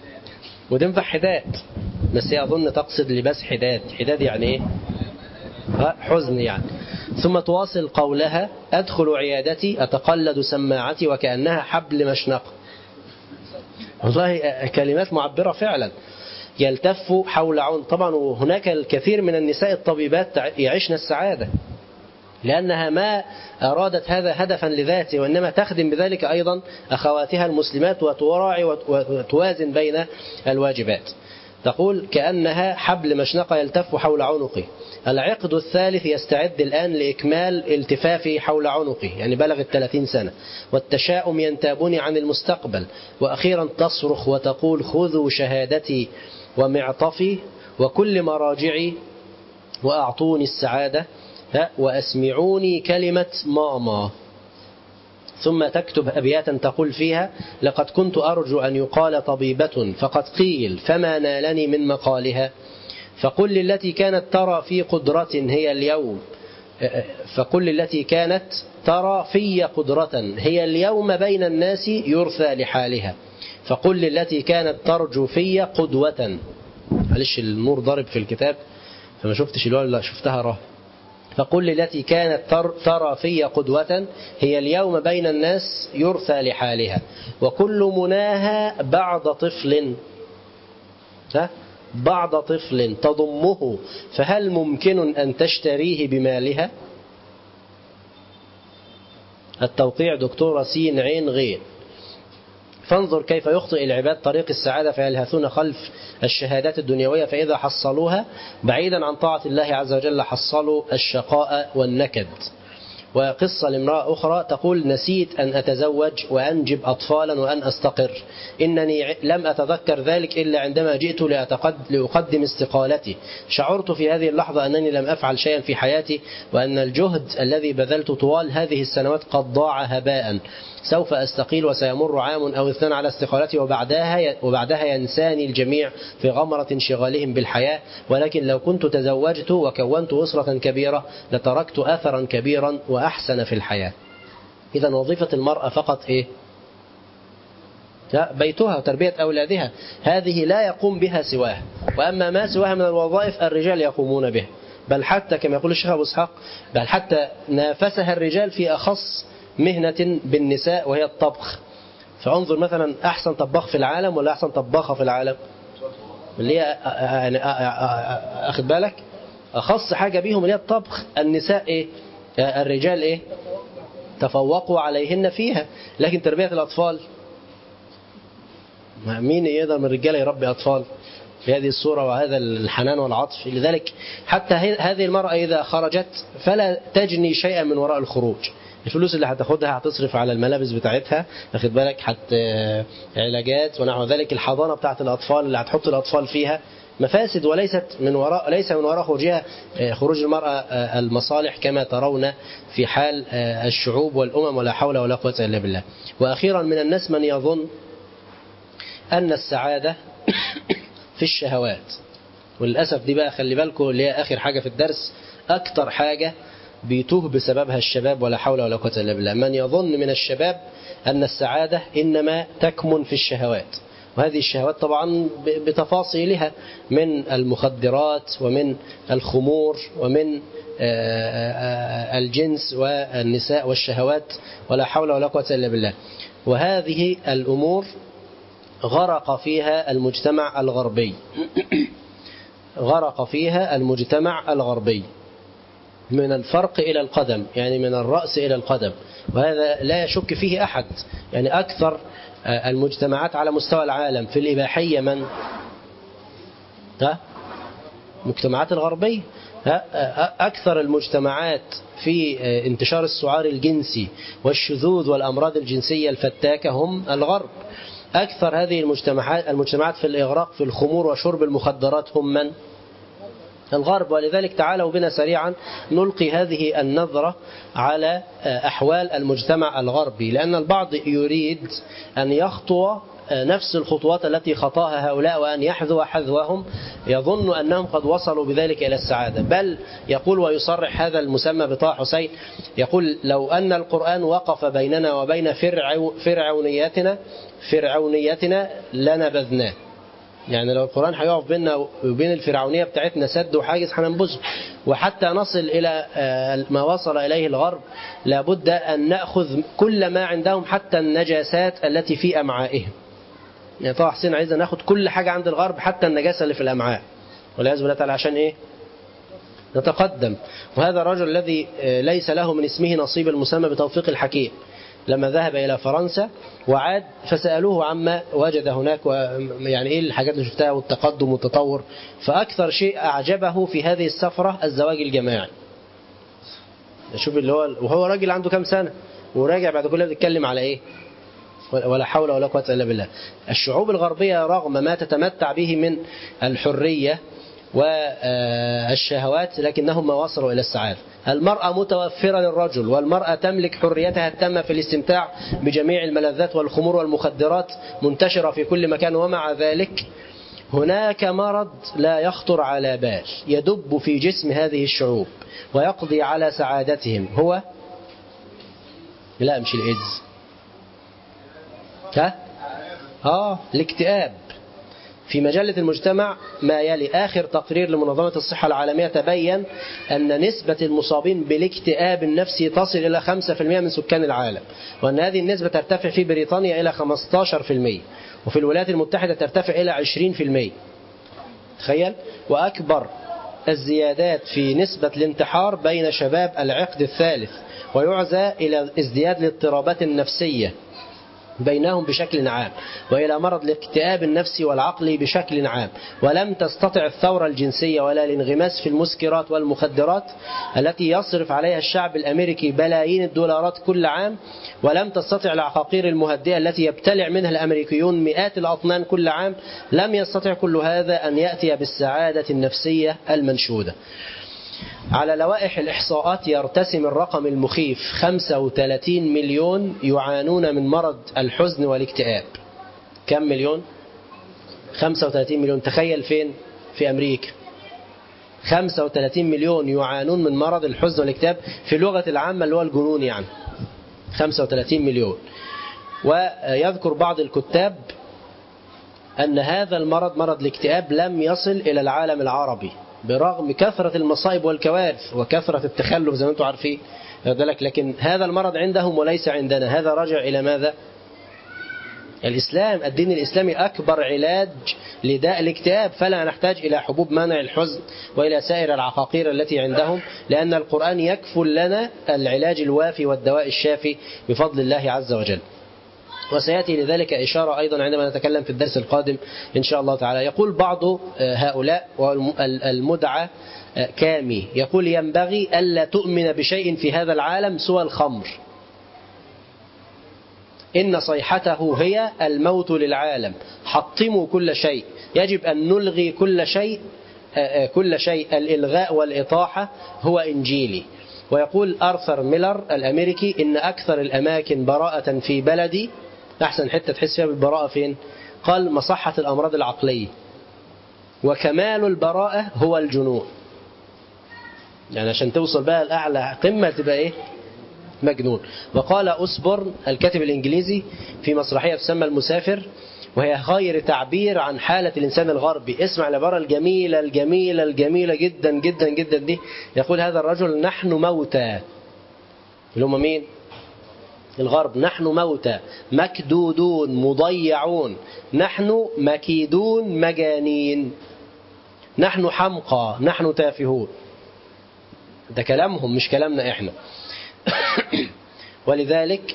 وتنفع حداد، بس هي أظن تقصد لباس حداد. حداد يعني إيه؟ حزن يعني. ثم تواصل قولها: أدخل عيادتي أتقلد سماعتي وكأنها حبل مشنقة. والله كلمات معبرة فعلا. يلتف حول عنق. طبعا وهناك الكثير من النساء الطبيبات يعيشن السعادة، لأنها ما أرادت هذا هدفا لذاته، وإنما تخدم بذلك أيضا أخواتها المسلمات وتراعي وتوازن بين الواجبات. تقول: كأنها حبل مشنقة يلتف حول عنقي. العقد الثالث يستعد الآن لإكمال التفافه حول عنقي، يعني بلغت 30 سنة. والتشاؤم ينتابني عن المستقبل. وأخيرا تصرخ وتقول: خذوا شهادتي ومعطفي وكل مراجعي وأعطوني السعادة وأسمعوني كلمة ماما. ثم تكتب أبياتا تقول فيها: لقد كنت أرجو أن يقال طبيبة فقد قيل فما نالني من مقالها. فقل للتي كانت ترى في قدرة هي اليوم هي اليوم بين الناس يرثى لحالها. فقل للتي كانت ترجو في قدوة. معلش النور ضرب في الكتاب فما شفتش الواو، لا شفتها راه. فقل للتي كانت ترى في قدوة هي اليوم بين الناس يرثى لحالها. وكل مناها بعض طفل تضمه فهل ممكن أن تشتريه بمالها؟ التوقيع دكتورة سين عين غين. فانظر كيف يخطئ العباد طريق السعادة فيلهثون خلف الشهادات الدنيوية، فإذا حصلوها بعيدا عن طاعة الله عز وجل حصلوا الشقاء والنكد. وقصة لامرأة أخرى تقول: نسيت أن أتزوج وأنجب أطفالا وأن أستقر. إنني لم أتذكر ذلك إلا عندما جئت لأقدم استقالتي. شعرت في هذه اللحظة أنني لم أفعل شيئا في حياتي، وأن الجهد الذي بذلت طوال هذه السنوات قد ضاع هباء. سوف أستقيل وسيمر عام أو 2 على استقالتي، وبعدها ينساني الجميع في غمرة انشغالهم بالحياة. ولكن لو كنت تزوجت وكونت أسرة كبيرة لتركت أثرا كبيرا وأحسن في الحياة. إذا وظيفة المرأة فقط إيه؟ بيتها وتربية أولادها، هذه لا يقوم بها سواها. وأما ما سواها من الوظائف الرجال يقومون به، بل حتى كما يقول الشيخ أبو إسحاق بل حتى نافسها الرجال في أخص مهنة بالنساء وهي الطبخ. فانظر مثلا أحسن طباخ في العالم ولا أحسن طباخة في العالم؟ اللي هي أخذ بالك أخص حاجة بيهم اللي هي الطبخ. النساء إيه؟ الرجال إيه؟ تفوقوا عليهن فيها. لكن تربية الأطفال مين يقدر من الرجال يربي أطفال بهذه الصورة وهذا الحنان والعطف؟ لذلك حتى هذه المرأة إذا خرجت فلا تجني شيئا من وراء الخروج. الفلوس اللي هتاخدها هتصرف على الملابس بتاعتها، واخد بالك، حتى علاجات ونحو ذلك. الحضانة بتاعت الأطفال اللي هتحط الأطفال فيها مفاسد، وليس من وراء خروجها خروج المرأة المصالح كما ترون في حال الشعوب والأمم، ولا حول ولا قوة إلا بالله. وأخيرا من الناس من يظن أن السعادة في الشهوات. وللأسف دي بقى خلي بالكم اللي هي آخر حاجة في الدرس، أكتر حاجة بيتوه بسببها الشباب، ولا حول ولا قوة إلا بالله. من يظن من الشباب أن السعادة إنما تكمن في الشهوات، وهذه الشهوات طبعا بتفاصيلها من المخدرات ومن الخمور ومن الجنس والنساء والشهوات، ولا حول ولا قوة إلا بالله. وهذه الأمور غرق فيها المجتمع الغربي غرق فيها المجتمع الغربي من الفرق إلى القدم، يعني من الرأس إلى القدم، وهذا لا يشك فيه أحد. يعني أكثر المجتمعات على مستوى العالم في الإباحية من مجتمعات الغربية. أكثر المجتمعات في انتشار السعار الجنسي والشذوذ والأمراض الجنسية الفتاكة هم الغرب. أكثر هذه المجتمعات في الإغراق في الخمور وشرب المخدرات هم من؟ الغرب. ولذلك تعالوا بنا سريعا نلقي هذه النظرة على أحوال المجتمع الغربي، لأن البعض يريد أن يخطو نفس الخطوات التي خطاها هؤلاء وأن يحذو حذوهم، يظن أنهم قد وصلوا بذلك إلى السعادة. بل يقول ويصرح هذا المسمى بطه حسين، يقول: لو أن القرآن وقف بيننا وبين فرعونيتنا لنبذناه. يعني لو القرآن هيقف بيننا وبين الفرعونية بتاعتنا سد وحاجز هننبذه. وحتى نصل إلى ما وصل إليه الغرب لابد أن نأخذ كل ما عندهم حتى النجاسات التي في أمعائهم. يعني طبعا حسين عايزة ناخد كل حاجة عند الغرب حتى النجاسة اللي في الأمعاء، والعياذ بالله تعالى، عشان إيه؟ نتقدم. وهذا الرجل الذي ليس له من اسمه نصيب المسمى بتوفيق الحكيم لما ذهب إلى فرنسا وعاد فسألوه عما وجد هناك، يعني إيه الحاجات اللي شفتها والتقدم والتطور. فأكثر شيء أعجبه في هذه السفرة الزواج الجماعي. شوف اللي هو وهو راجل عنده كام سنة وراجع بعد كل بيتكلم على إيه؟ ولا حول ولا قوة إلا بالله. الشعوب الغربية رغم ما تتمتع به من الحرية والشهوات لكنهم ما وصلوا إلى السعادة. المرأة متوفرة للرجل، والمرأة تملك حريتها التامة في الاستمتاع بجميع الملذات والخمور والمخدرات منتشرة في كل مكان. ومع ذلك هناك مرض لا يخطر على بال يدب في جسم هذه الشعوب ويقضي على سعادتهم. هو لا مش الإيدز، الاكتئاب. في مجلة المجتمع ما يلي آخر تقرير لمنظمة الصحة العالمية تبين أن نسبة المصابين بالاكتئاب النفسي تصل إلى 5% من سكان العالم، وأن هذه النسبة ترتفع في بريطانيا إلى 15%، وفي الولايات المتحدة ترتفع إلى 20%. تخيل. وأكبر الزيادات في نسبة الانتحار بين شباب العقد الثالث، ويعزى إلى ازدياد الاضطرابات النفسية بينهم بشكل عام، وإلى مرض الاكتئاب النفسي والعقلي بشكل عام. ولم تستطع الثورة الجنسية ولا الانغماس في المسكرات والمخدرات التي يصرف عليها الشعب الأمريكي بلايين الدولارات كل عام، ولم تستطع العقاقير المهدئة التي يبتلع منها الأمريكيون مئات الأطنان كل عام، لم يستطع كل هذا أن يأتي بالسعادة النفسية المنشودة. على لوائح الإحصاءات يرتسم الرقم المخيف 35 مليون يعانون من مرض الحزن والاكتئاب. كم مليون؟ 35 مليون. تخيل فين؟ في أمريكا 35 مليون يعانون من مرض الحزن والاكتئاب، في اللغة العامة اللي هو الجنون، يعني 35 مليون. ويذكر بعض الكتاب أن هذا المرض، مرض الاكتئاب، لم يصل إلى العالم العربي برغم كثرة المصائب والكوارث وكثرة التخلف زي ما انتم عارفين. لكن هذا المرض عندهم وليس عندنا. هذا راجع إلى ماذا؟ الإسلام. الدين الإسلامي أكبر علاج لداء الاكتئاب، فلا نحتاج إلى حبوب منع الحزن وإلى سائر العقاقير التي عندهم، لأن القرآن يكفل لنا العلاج الوافي والدواء الشافي بفضل الله عز وجل. وسيأتي لذلك إشارة أيضا عندما نتكلم في الدرس القادم إن شاء الله تعالى. يقول بعض هؤلاء والمدعى كامي، يقول ينبغي ألا تؤمن بشيء في هذا العالم سوى الخمر، إن صيحته هي الموت للعالم، حطموا كل شيء، يجب أن نلغي كل شيء، الإلغاء والإطاحة هو إنجيلي. ويقول آرثر ميلر الأمريكي إن أكثر الأماكن براءة في بلدي، أحسن حتة تحس فيها بالبراءة فين؟ قال مصحة الأمراض العقلية، وكمال البراءة هو الجنون. يعني عشان توصل بقى الأعلى قمة تبقى إيه؟ مجنون. وقال أسبورن الكاتب الإنجليزي في مسرحية تسمى المسافر، وهي خير تعبير عن حالة الإنسان الغربي. اسمع العبارة الجميلة الجميلة الجميلة جدا جدا جدا دي. يقول هذا الرجل: نحن موتى. اللي هم مين؟ الغرب. نحن موتى مكدودون مضيعون، نحن مكيدون مجانين، نحن حمقى، نحن تافهون. ده كلامهم مش كلامنا احنا. ولذلك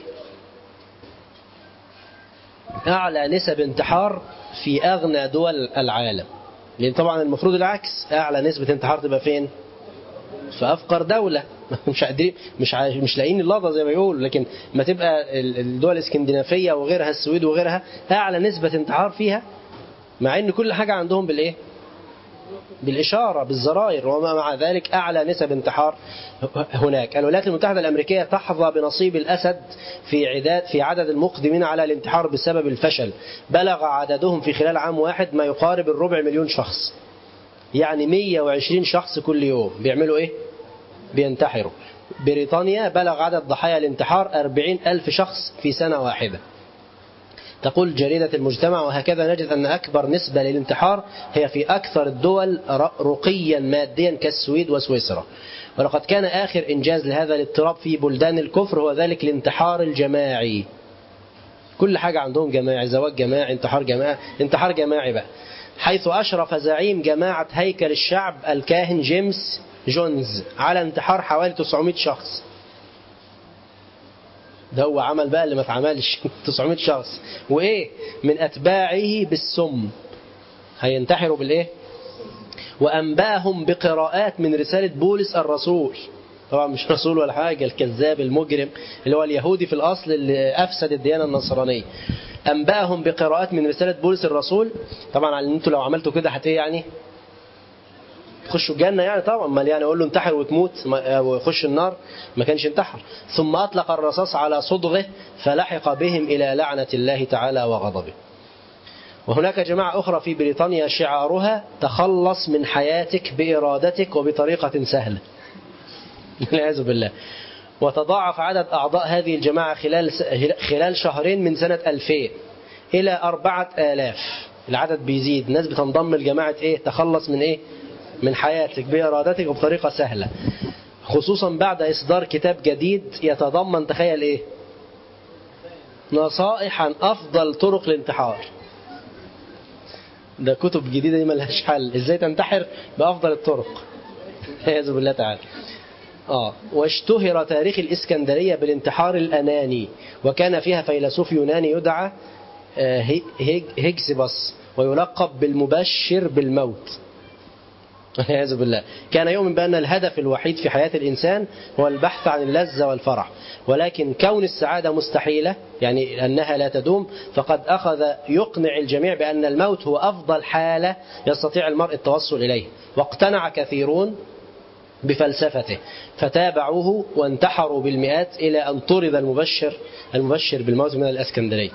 أعلى نسب انتحار في أغنى دول العالم، لأن طبعا المفروض العكس، أعلى نسبة انتحار تبقى فين؟ في أفقر دولة. مش قادرين، مش لاقيين اللحظة زي ما يقول، لكن ما تبقى الدول الاسكندنافية وغيرها، السويد وغيرها، أعلى نسبة انتحار فيها، مع إن كل حاجة عندهم بالإيه؟ بالإشارة، بالزراير، ومع ذلك أعلى نسب انتحار هناك. الولايات المتحدة الأمريكية تحظى بنصيب الأسد في عدد المقدمين على الانتحار بسبب الفشل. بلغ عددهم في خلال عام واحد ما يقارب 250,000 شخص، يعني 120 شخص كل يوم بيعملوا إيه؟ بينتحروا. بريطانيا بلغ عدد ضحايا الانتحار 40,000 شخص في سنة واحدة. تقول جريدة المجتمع: وهكذا نجد أن أكبر نسبة للانتحار هي في أكثر الدول رقيا ماديا كالسويد وسويسرا. ولقد كان آخر إنجاز لهذا الاضطراب في بلدان الكفر هو ذلك الانتحار الجماعي. كل حاجة عندهم جماعي، زواج جماعي، انتحار جماعي، انتحار جماعي بقى، حيث أشرف زعيم جماعة هيكل الشعب الكاهن جيمس جونز على انتحار حوالي 900 شخص. ده هو عمل بقى اللي ما اتعملش. 900 شخص وإيه من أتباعه بالسم، هينتحروا بالإيه؟ وأنباهم بقراءات من رسالة بولس الرسول، طبعا مش رسول ولا حاجة، الكذاب المجرم اللي هو اليهودي في الأصل اللي أفسد الديانة النصرانية. أنباهم بقراءات من رسالة بولس الرسول. طبعا على أنتوا لو عملتوا كده هت يعني تخشوا الجنة يعني، طبعا ما يعني أقول له انتحر وتموت ويخش النار، ما كانش انتحر. ثم أطلق الرصاص على صدغه فلحق بهم إلى لعنة الله تعالى وغضبه. وهناك جماعة أخرى في بريطانيا شعارها: تخلص من حياتك بإرادتك وبطريقة سهلة. والعياذ بالله. وتضاعف عدد أعضاء هذه الجماعة خلال شهرين من سنة 2000 إلى 4000. العدد بيزيد، الناس بتنضم لجماعة إيه؟ تخلص من إيه؟ من حياتك بإرادتك وبطريقة سهلة، خصوصا بعد إصدار كتاب جديد يتضمن، تخيل إيه؟ نصائح عن أفضل طرق الانتحار. ده كتب جديدة دي ملهاش حل، إزاي تنتحر بأفضل الطرق. والعياذ بالله تعالى. واشتهر تاريخ الإسكندرية بالانتحار الأناني، وكان فيها فيلسوف يوناني يدعى هيجسبس ويلقب بالمبشر بالموت. والعياذ بالله. كان يؤمن بأن الهدف الوحيد في حياة الإنسان هو البحث عن اللذة والفرح، ولكن كون السعادة مستحيلة، يعني أنها لا تدوم، فقد أخذ يقنع الجميع بأن الموت هو أفضل حالة يستطيع المرء التوصل إليه. واقتنع كثيرون بفلسفته فتابعوه وانتحروا بالمئات إلى أن طرد المبشر بالموت من الإسكندرية.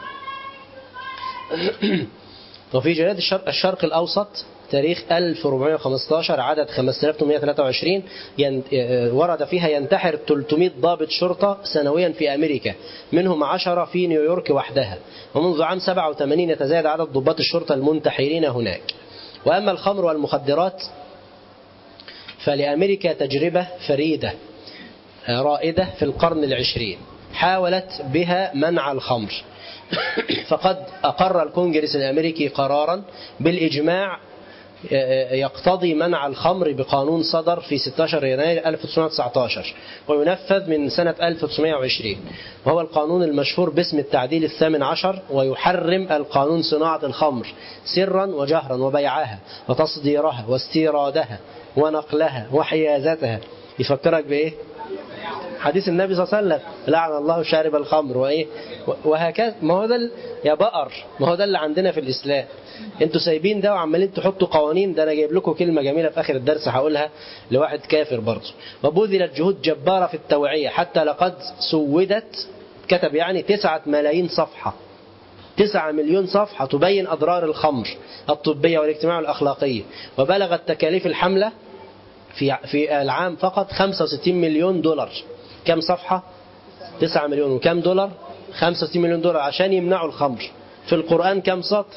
وفي جريدة الشرق الأوسط تاريخ 1415 عدد 5823 ورد فيها: ينتحر 300 ضابط شرطة سنويا في أمريكا، منهم 10 في نيويورك وحدها، ومنذ عام 87 يتزايد عدد ضباط الشرطة المنتحرين هناك. وأما الخمر والمخدرات فلأمريكا تجربة فريدة رائدة في القرن العشرين حاولت بها منع الخمر. فقد أقر الكونجرس الأمريكي قرارا بالإجماع يقتضي منع الخمر بقانون صدر في 16 يناير 1919 وينفذ من سنة 1920، وهو القانون المشهور باسم التعديل 18، ويحرم القانون صناعة الخمر سرا وجهرا وبيعها وتصديرها واستيرادها ونقلها وحيازتها. يفكرك بإيه؟ حديث النبي صلى الله عليه وسلم: لعن الله شارب الخمر وإيه وهكذا. ما هو ده يا بقر، ما هو ده اللي عندنا في الإسلام. انتوا سايبين ده وعمالين تحطوا قوانين. ده انا جايب لكم كلمة جميلة في آخر الدرس هقولها لواحد كافر برضه. وبذلت جهود جبارة في التوعية حتى لقد سودت، كتب يعني 9 ملايين صفحة، 9 مليون صفحة تبين أضرار الخمر الطبية والاجتماعية والأخلاقية. وبلغت تكاليف الحملة في العام فقط 65 مليون دولار. كم صفحة؟ 9 مليون. وكم دولار؟ 65 مليون دولار عشان يمنعوا الخمر. في القرآن كم سطر؟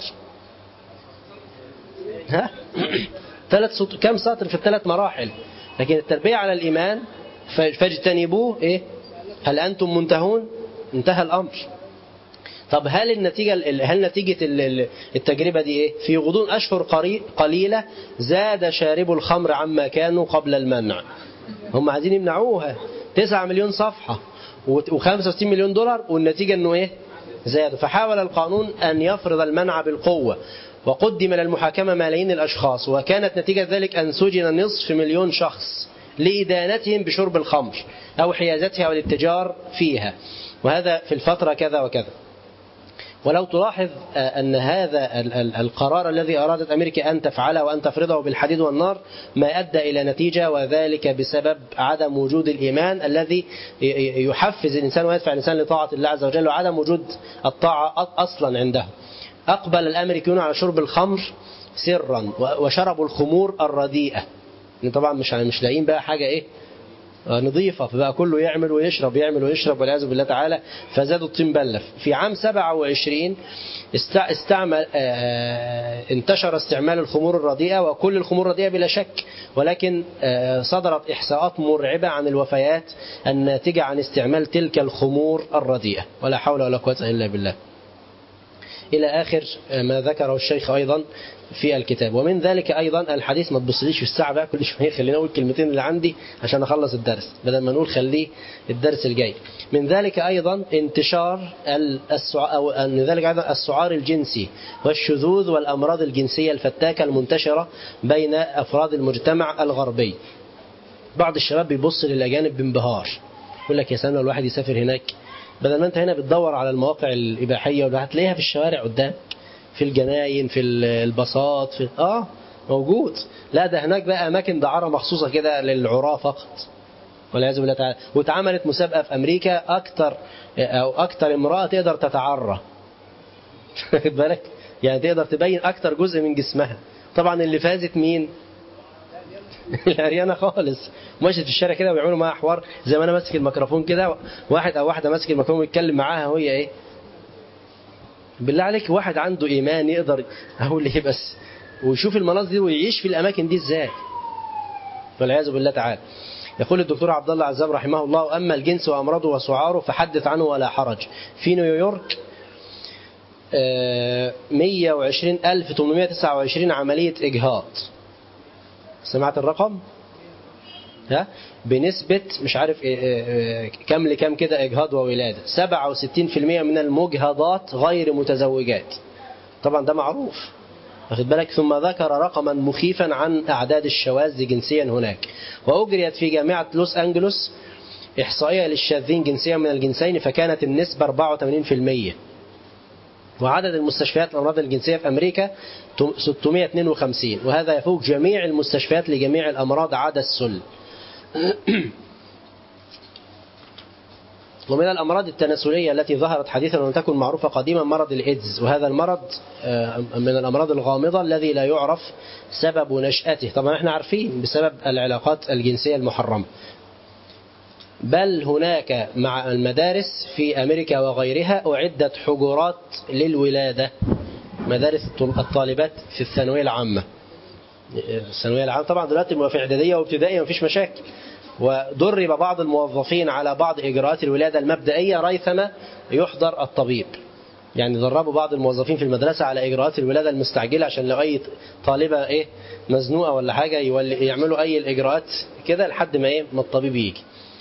ها؟ كم سطر في ال3 مراحل. لكن التربية على الإيمان فاجتنبوه إيه؟ هل أنتم منتهون؟ انتهى الأمر. طب هل نتيجة التجربة دي إيه؟ في غضون أشهر قليلة زاد شارب الخمر عما كانوا قبل المنع. هم عايزين يمنعوها، 9 مليون صفحة و65 مليون دولار، والنتيجة أنه إيه؟ زادوا. فحاول القانون أن يفرض المنع بالقوة، وقدم للمحاكمة ملايين الأشخاص، وكانت نتيجة ذلك أن سجن 500,000 شخص لإدانتهم بشرب الخمر أو حيازتها والاتجار فيها، وهذا في الفترة كذا وكذا. ولو تلاحظ أن هذا القرار الذي أرادت أمريكا أن تفعله وأن تفرضه بالحديد والنار ما أدى إلى نتيجة، وذلك بسبب عدم وجود الإيمان الذي يحفز الإنسان ويدفع الإنسان لطاعة الله عز وجل، وعدم وجود الطاعة أصلا عنده. أقبل الأمريكيون على شرب الخمر سرا وشربوا الخمور الرديئة. طبعا مش لاقيين بقى حاجة إيه نظيفة، فبقى كله يعمل ويشرب يعمل ويشرب والعياذ بالله تعالى، فزادوا الطين بلة. في عام 27 استعمل انتشر استعمال الخمور الرديئة، وكل الخمور الرديئة بلا شك، ولكن صدرت إحصاءات مرعبة عن الوفيات الناتجة عن استعمال تلك الخمور الرديئة، ولا حول ولا قوة إلا بالله، إلى آخر ما ذكره الشيخ أيضا في الكتاب. ومن ذلك أيضا الحديث، ما تبصليش في الساعة بقى كل شوية، خلينا أقول كلمتين اللي عندي عشان أخلص الدرس بدل ما نقول خليه الدرس الجاي. من ذلك أيضا انتشار السعار الجنسي والشذوذ والأمراض الجنسية الفتاكة المنتشرة بين أفراد المجتمع الغربي. بعض الشباب بيبص للأجانب بانبهار، يقول لك يا سلام لو الواحد يسافر هناك، بدل ما أنت هنا بتدور على المواقع الإباحية وهتلاقيها في الشوارع قدام، في الجناين، في الباصات، في موجود. لا ده هناك بقى أماكن دعارة مخصوصة كده للعراة فقط والعياذ بالله تعالى. واتعملت مسابقة في أمريكا أكتر امرأة تقدر تتعرى خد بالك، يعني تقدر تبين أكتر جزء من جسمها. طبعا اللي فازت مين؟ العريانة خالص، ماشية في الشارع كده ويعملوا معاها حوار زي ما أنا ماسك الميكروفون كده، واحد أو واحدة ماسك الميكروفون ويتكلم معاها وهي إيه. بالله عليك واحد عنده إيمان يقدر أقول إيه بس ويشوف المناظر دي ويعيش في الأماكن دي إزاي، والعياذ بالله تعالى. يقول الدكتور عبد الله عزام رحمه الله: أما الجنس وأمراضه وسعاره فحدث عنه ولا حرج. في نيويورك 120,829 عملية إجهاض، سمعت الرقم؟ بنسبة مش عارف كم لكم كده إجهاض وولادة. 67% من المجهضات غير متزوجات، طبعا ده معروف، واخد بالك. ثم ذكر رقما مخيفا عن أعداد الشواذ جنسيا هناك. وأجريت في جامعة لوس أنجلوس إحصائية للشاذين جنسيا من الجنسين، فكانت النسبة 84%. وعدد المستشفيات الأمراض الجنسية في أمريكا 652، وهذا يفوق جميع المستشفيات لجميع الأمراض عدا السل. ومن الأمراض التناسلية التي ظهرت حديثا ولم تكن معروفة قديما مرض الإيدز، وهذا المرض من الأمراض الغامضة الذي لا يعرف سبب نشأته. طبعا احنا عارفين بسبب العلاقات الجنسية المحرمة، بل هناك مع المدارس في أمريكا وغيرها أعدت حجرات للولادة، مدارس الطالبات في الثانوية العامة. الثانوية العامة طبعا دلوقتي في إعدادية وابتدائية مفيش مشاكل. ودرب بعض الموظفين على بعض إجراءات الولادة المبدئية ريثما يحضر الطبيب، يعني دربوا بعض الموظفين في المدرسة على إجراءات الولادة المستعجلة عشان لو أي طالبة مزنوقة ولا حاجة يعملوا أي الإجراءات كده لحد ما الطبيب يجي.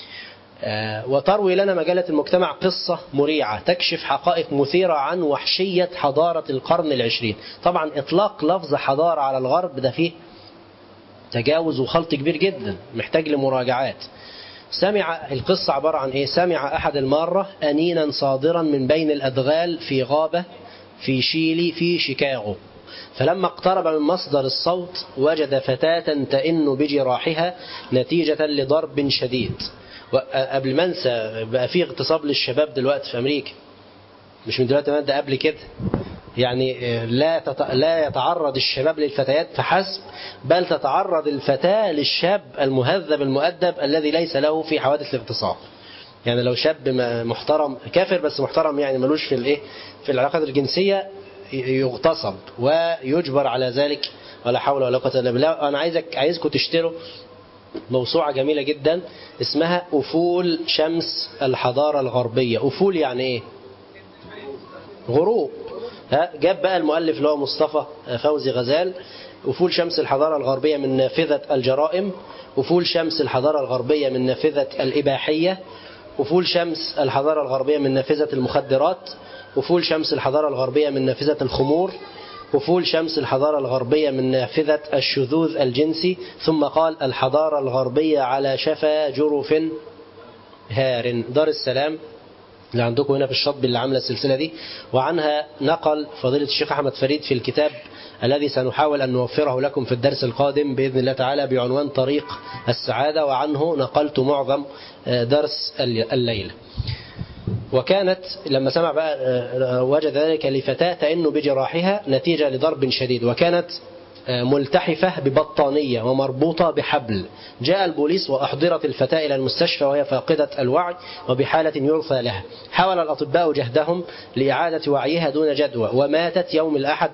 وتروي لنا مجلة المجتمع قصة مريعة تكشف حقائق مثيرة عن وحشية حضارة القرن العشرين. طبعا إطلاق لفظ حضارة على الغرب ده فيه تجاوز وخلط كبير جدا محتاج لمراجعات. سمع القصة عبارة عن إيه؟ سمع أحد المارة أنينا صادرا من بين الأدغال في غابة في شيلي في شيكاغو، فلما اقترب من مصدر الصوت وجد فتاة تئن بجراحها نتيجة لضرب شديد. وقبل ما انسى بقى في اغتصاب للشباب دلوقتي في أمريكا، مش من دلوقتي، ده قبل كده. يعني لا يتعرض الشباب للفتيات فحسب، بل تتعرض الفتاة للشاب المهذب المؤدب الذي ليس له في حوادث الاغتصاب. يعني لو شاب محترم كافر بس محترم، يعني ملوش في العلاقات الجنسية، يغتصب ويجبر على ذلك، ولا حول ولا قوة إلا بالله. أنا عايزكم تشتروا موسوعة جميلة جدا اسمها أفول شمس الحضارة الغربية. أفول يعني إيه؟ غروب. جاب بقى المؤلف اللي هو مصطفى فوزي غزال: أفول شمس الحضارة الغربية من نافذة الجرائم، أفول شمس الحضارة الغربية من نافذة الإباحية، أفول شمس الحضارة الغربية من نافذة المخدرات، أفول شمس الحضارة الغربية من نافذة الخمور، أفول شمس الحضارة الغربية من نافذة الشذوذ الجنسي. ثم قال: الحضارة الغربية على شفا جرف هار. دار السلام اللي عندكم هنا في الشطب اللي عامله السلسلة دي، وعنها نقل فضيلة الشيخ أحمد فريد في الكتاب الذي سنحاول أن نوفره لكم في الدرس القادم بإذن الله تعالى بعنوان طريق السعادة، وعنه نقلت معظم درس الليلة. وكانت لما سمع بقى وجد ذلك لفتاة تئن بجراحها نتيجة لضرب شديد، وكانت ملتحفة ببطانية ومربوطة بحبل. جاء البوليس وأحضرت الفتاة إلى المستشفى وهي فاقدة الوعي وبحالة يرثى لها. حاول الأطباء جهدهم لإعادة وعيها دون جدوى، وماتت يوم الأحد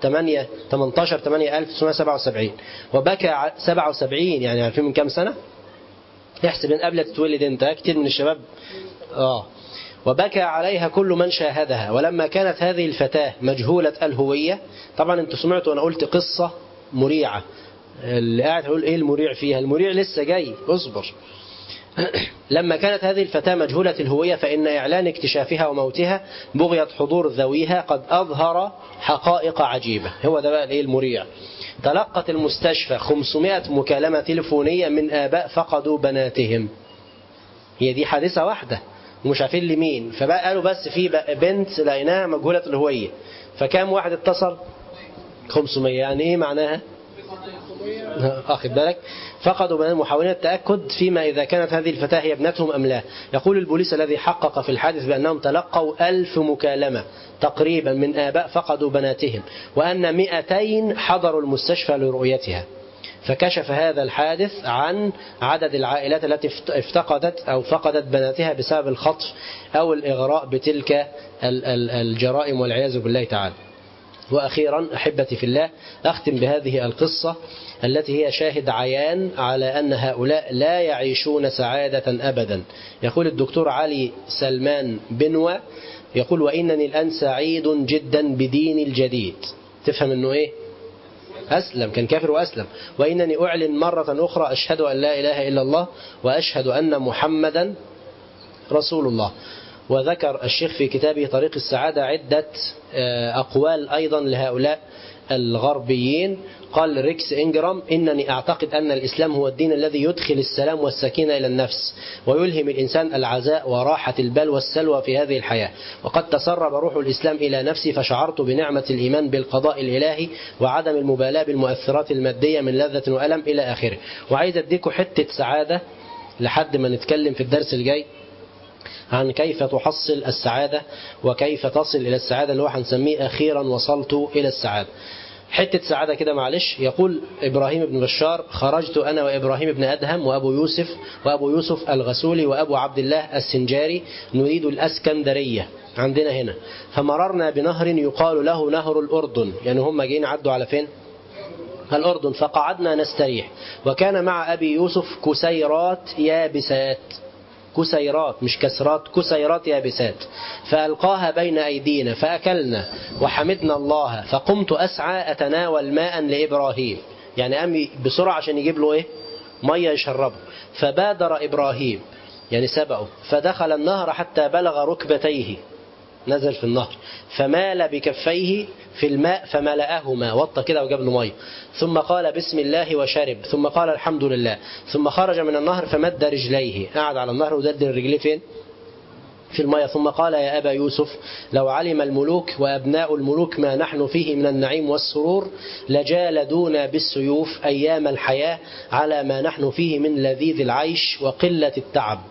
18/8/1977. وبكى 77، يعني عارفين من كام سنة؟ يحسب ان قبل تتولد انت، كتير من الشباب. وبكى عليها كل من شاهدها. ولما كانت هذه الفتاة مجهولة الهوية، طبعا انتوا سمعتوا انا قلت قصة مريعة، اللي قاعد يقول ايه المريع فيها؟ المريع لسه جاي، اصبر. لما كانت هذه الفتاة مجهولة الهوية، فإن إعلان اكتشافها وموتها بغية حضور ذويها قد أظهر حقائق عجيبة. هو ده بقى الايه المريع. تلقت المستشفى 500 مكالمة تلفونية من آباء فقدوا بناتهم. هي دي حادثة واحدة ومش عارفين لمين، فبقى قالوا بس في بنت لقيناها مجهولة الهوية. فكام واحد اتصل؟ 500. يعني ايه معناها؟ أخذ بالك؟ فقدوا بنات، محاولين التأكد فيما إذا كانت هذه الفتاة هي ابنتهم أم لا. يقول البوليس الذي حقق في الحادث بأنهم تلقوا 1000 مكالمة تقريبا من آباء فقدوا بناتهم، وأن 200 حضروا المستشفى لرؤيتها. فكشف هذا الحادث عن عدد العائلات التي افتقدت أو فقدت بناتها بسبب الخطف أو الإغراء بتلك الجرائم والعياذ بالله تعالى. وأخيرا أحبتي في الله، أختم بهذه القصة التي هي شاهد عيان على أن هؤلاء لا يعيشون سعادة أبدا. يقول الدكتور علي سلمان بنوى، يقول: وإنني الآن سعيد جدا بديني الجديد. تفهم أنه إيه؟ أسلم، كان كافر وأسلم. وإنني أعلن مرة أخرى أشهد أن لا إله إلا الله وأشهد أن محمدا رسول الله. وذكر الشيخ في كتابه طريق السعادة عدة أقوال أيضا لهؤلاء الغربيين. قال ريكس إنجرام: إنني أعتقد أن الإسلام هو الدين الذي يدخل السلام والسكينة إلى النفس ويلهم الإنسان العزاء وراحة البال والسلوى في هذه الحياة. وقد تسرب روح الإسلام إلى نفسي فشعرت بنعمة الإيمان بالقضاء الإلهي وعدم المبالاة بالمؤثرات المادية من لذة وألم إلى آخره. وعايز أديكم حتة سعادة لحد ما نتكلم في الدرس الجاي عن كيف تحصل السعادة وكيف تصل إلى السعادة، اللي هو هنسميه أخيرا وصلت إلى السعادة. حتة سعادة كده معلش. يقول إبراهيم بن بشار: خرجت أنا وإبراهيم بن أدهم وأبو يوسف الغسولي وأبو عبد الله السنجاري نريد الأسكندرية عندنا هنا، فمررنا بنهر يقال له نهر الأردن. يعني هم جايين عدوا على فين؟ الأردن. فقعدنا نستريح، وكان مع أبي يوسف كسيرات يابسات، كسيرات مش كسرات، كسيرات يابسات، فألقاها بين أيدينا فأكلنا وحمدنا الله. فقمت أسعى أتناول ماء لإبراهيم، يعني أمي بسرعة عشان يجيب له إيه؟ مية يشربه. فبادر إبراهيم، يعني سبقه، فدخل النهر حتى بلغ ركبتيه، نزل في النهر، فمال بكفيه في الماء فملأهما، وطى كده وجاب له ميه، ثم قال بسم الله وشرب، ثم قال الحمد لله، ثم خرج من النهر فمد رجليه، قعد على النهر ودد رجليه فين؟ في المية. ثم قال: يا أبا يوسف، لو علم الملوك وأبناء الملوك ما نحن فيه من النعيم والسرور لجالدونا بالسيوف أيام الحياة على ما نحن فيه من لذيذ العيش وقلة التعب.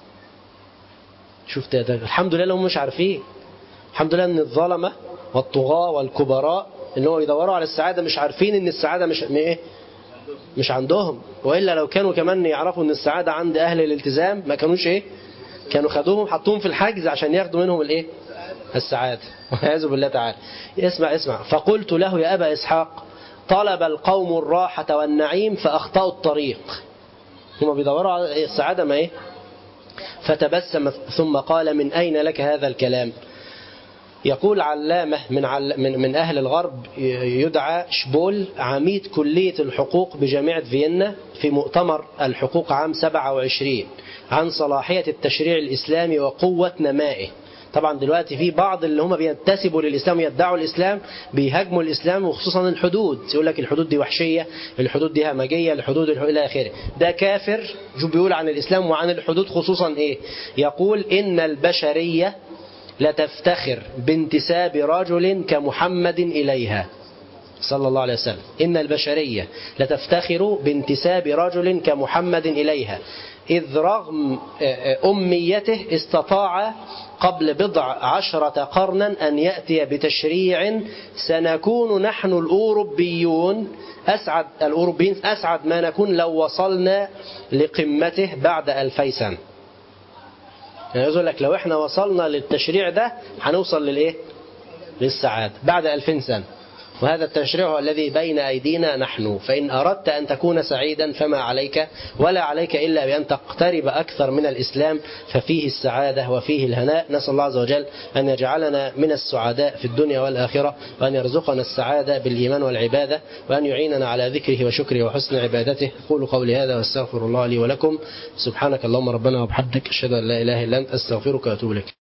شفت ده؟ الحمد لله هم مش عارفين. الحمد لله ان الظلمة والطغاة والكبراء اللي هو يدوروا على السعادة مش عارفين ان السعادة مش عندهم. وإلا لو كانوا كمان يعرفوا ان السعادة عند أهل الالتزام ما كانوش كانوا خدوهم حطوهم في الحجز عشان ياخدوا منهم السعادة، والعياذ بالله تعالى. اسمع. فقلت له: يا أبا إسحاق، طلب القوم الراحة والنعيم فأخطأوا الطريق. هم بيدوروا على السعادة ما فتبسم ثم قال: من أين لك هذا الكلام؟ يقول علامة من أهل الغرب يدعى شبول، عميد كلية الحقوق بجامعة فيينا، في مؤتمر الحقوق عام 27 عن صلاحية التشريع الإسلامي وقوة نمائه. طبعا دلوقتي في بعض اللي هم بينتسبوا للإسلام ويدعوا الإسلام بيهاجموا الإسلام، وخصوصا الحدود، يقول لك الحدود دي وحشية، الحدود دي همجية، الحدود إلى آخره. ده كافر. شو بيقول عن الإسلام وعن الحدود خصوصا يقول: إن البشرية لتفتخر بانتساب رجل كمحمد إليها. صلى الله عليه وسلم: إن البشرية لتفتخر بانتساب رجل كمحمد إليها، إذ رغم أميته استطاع قبل 10 قرنا أن يأتي بتشريع سنكون نحن الأوروبيين أسعد ما نكون لو وصلنا لقمته بعد 2000 سنة. يعني يقول لك لو احنا وصلنا للتشريع ده هنوصل للإيه؟ للسعادة بعد 2000 سنة. وهذا التشريع هو الذي بين أيدينا نحن. فإن أردت أن تكون سعيدا فما عليك ولا عليك إلا بأن تقترب أكثر من الإسلام، ففيه السعادة وفيه الهناء. نسأل الله عز وجل أن يجعلنا من السعداء في الدنيا والآخرة، وأن يرزقنا السعادة بالإيمان والعبادة، وأن يعيننا على ذكره وشكره وحسن عبادته. قولوا قولي هذا واستغفر الله لي ولكم. سبحانك اللهم ربنا وبحمدك، أشهد أن لا إله إلا أنت، أستغفرك وأتوب إليك.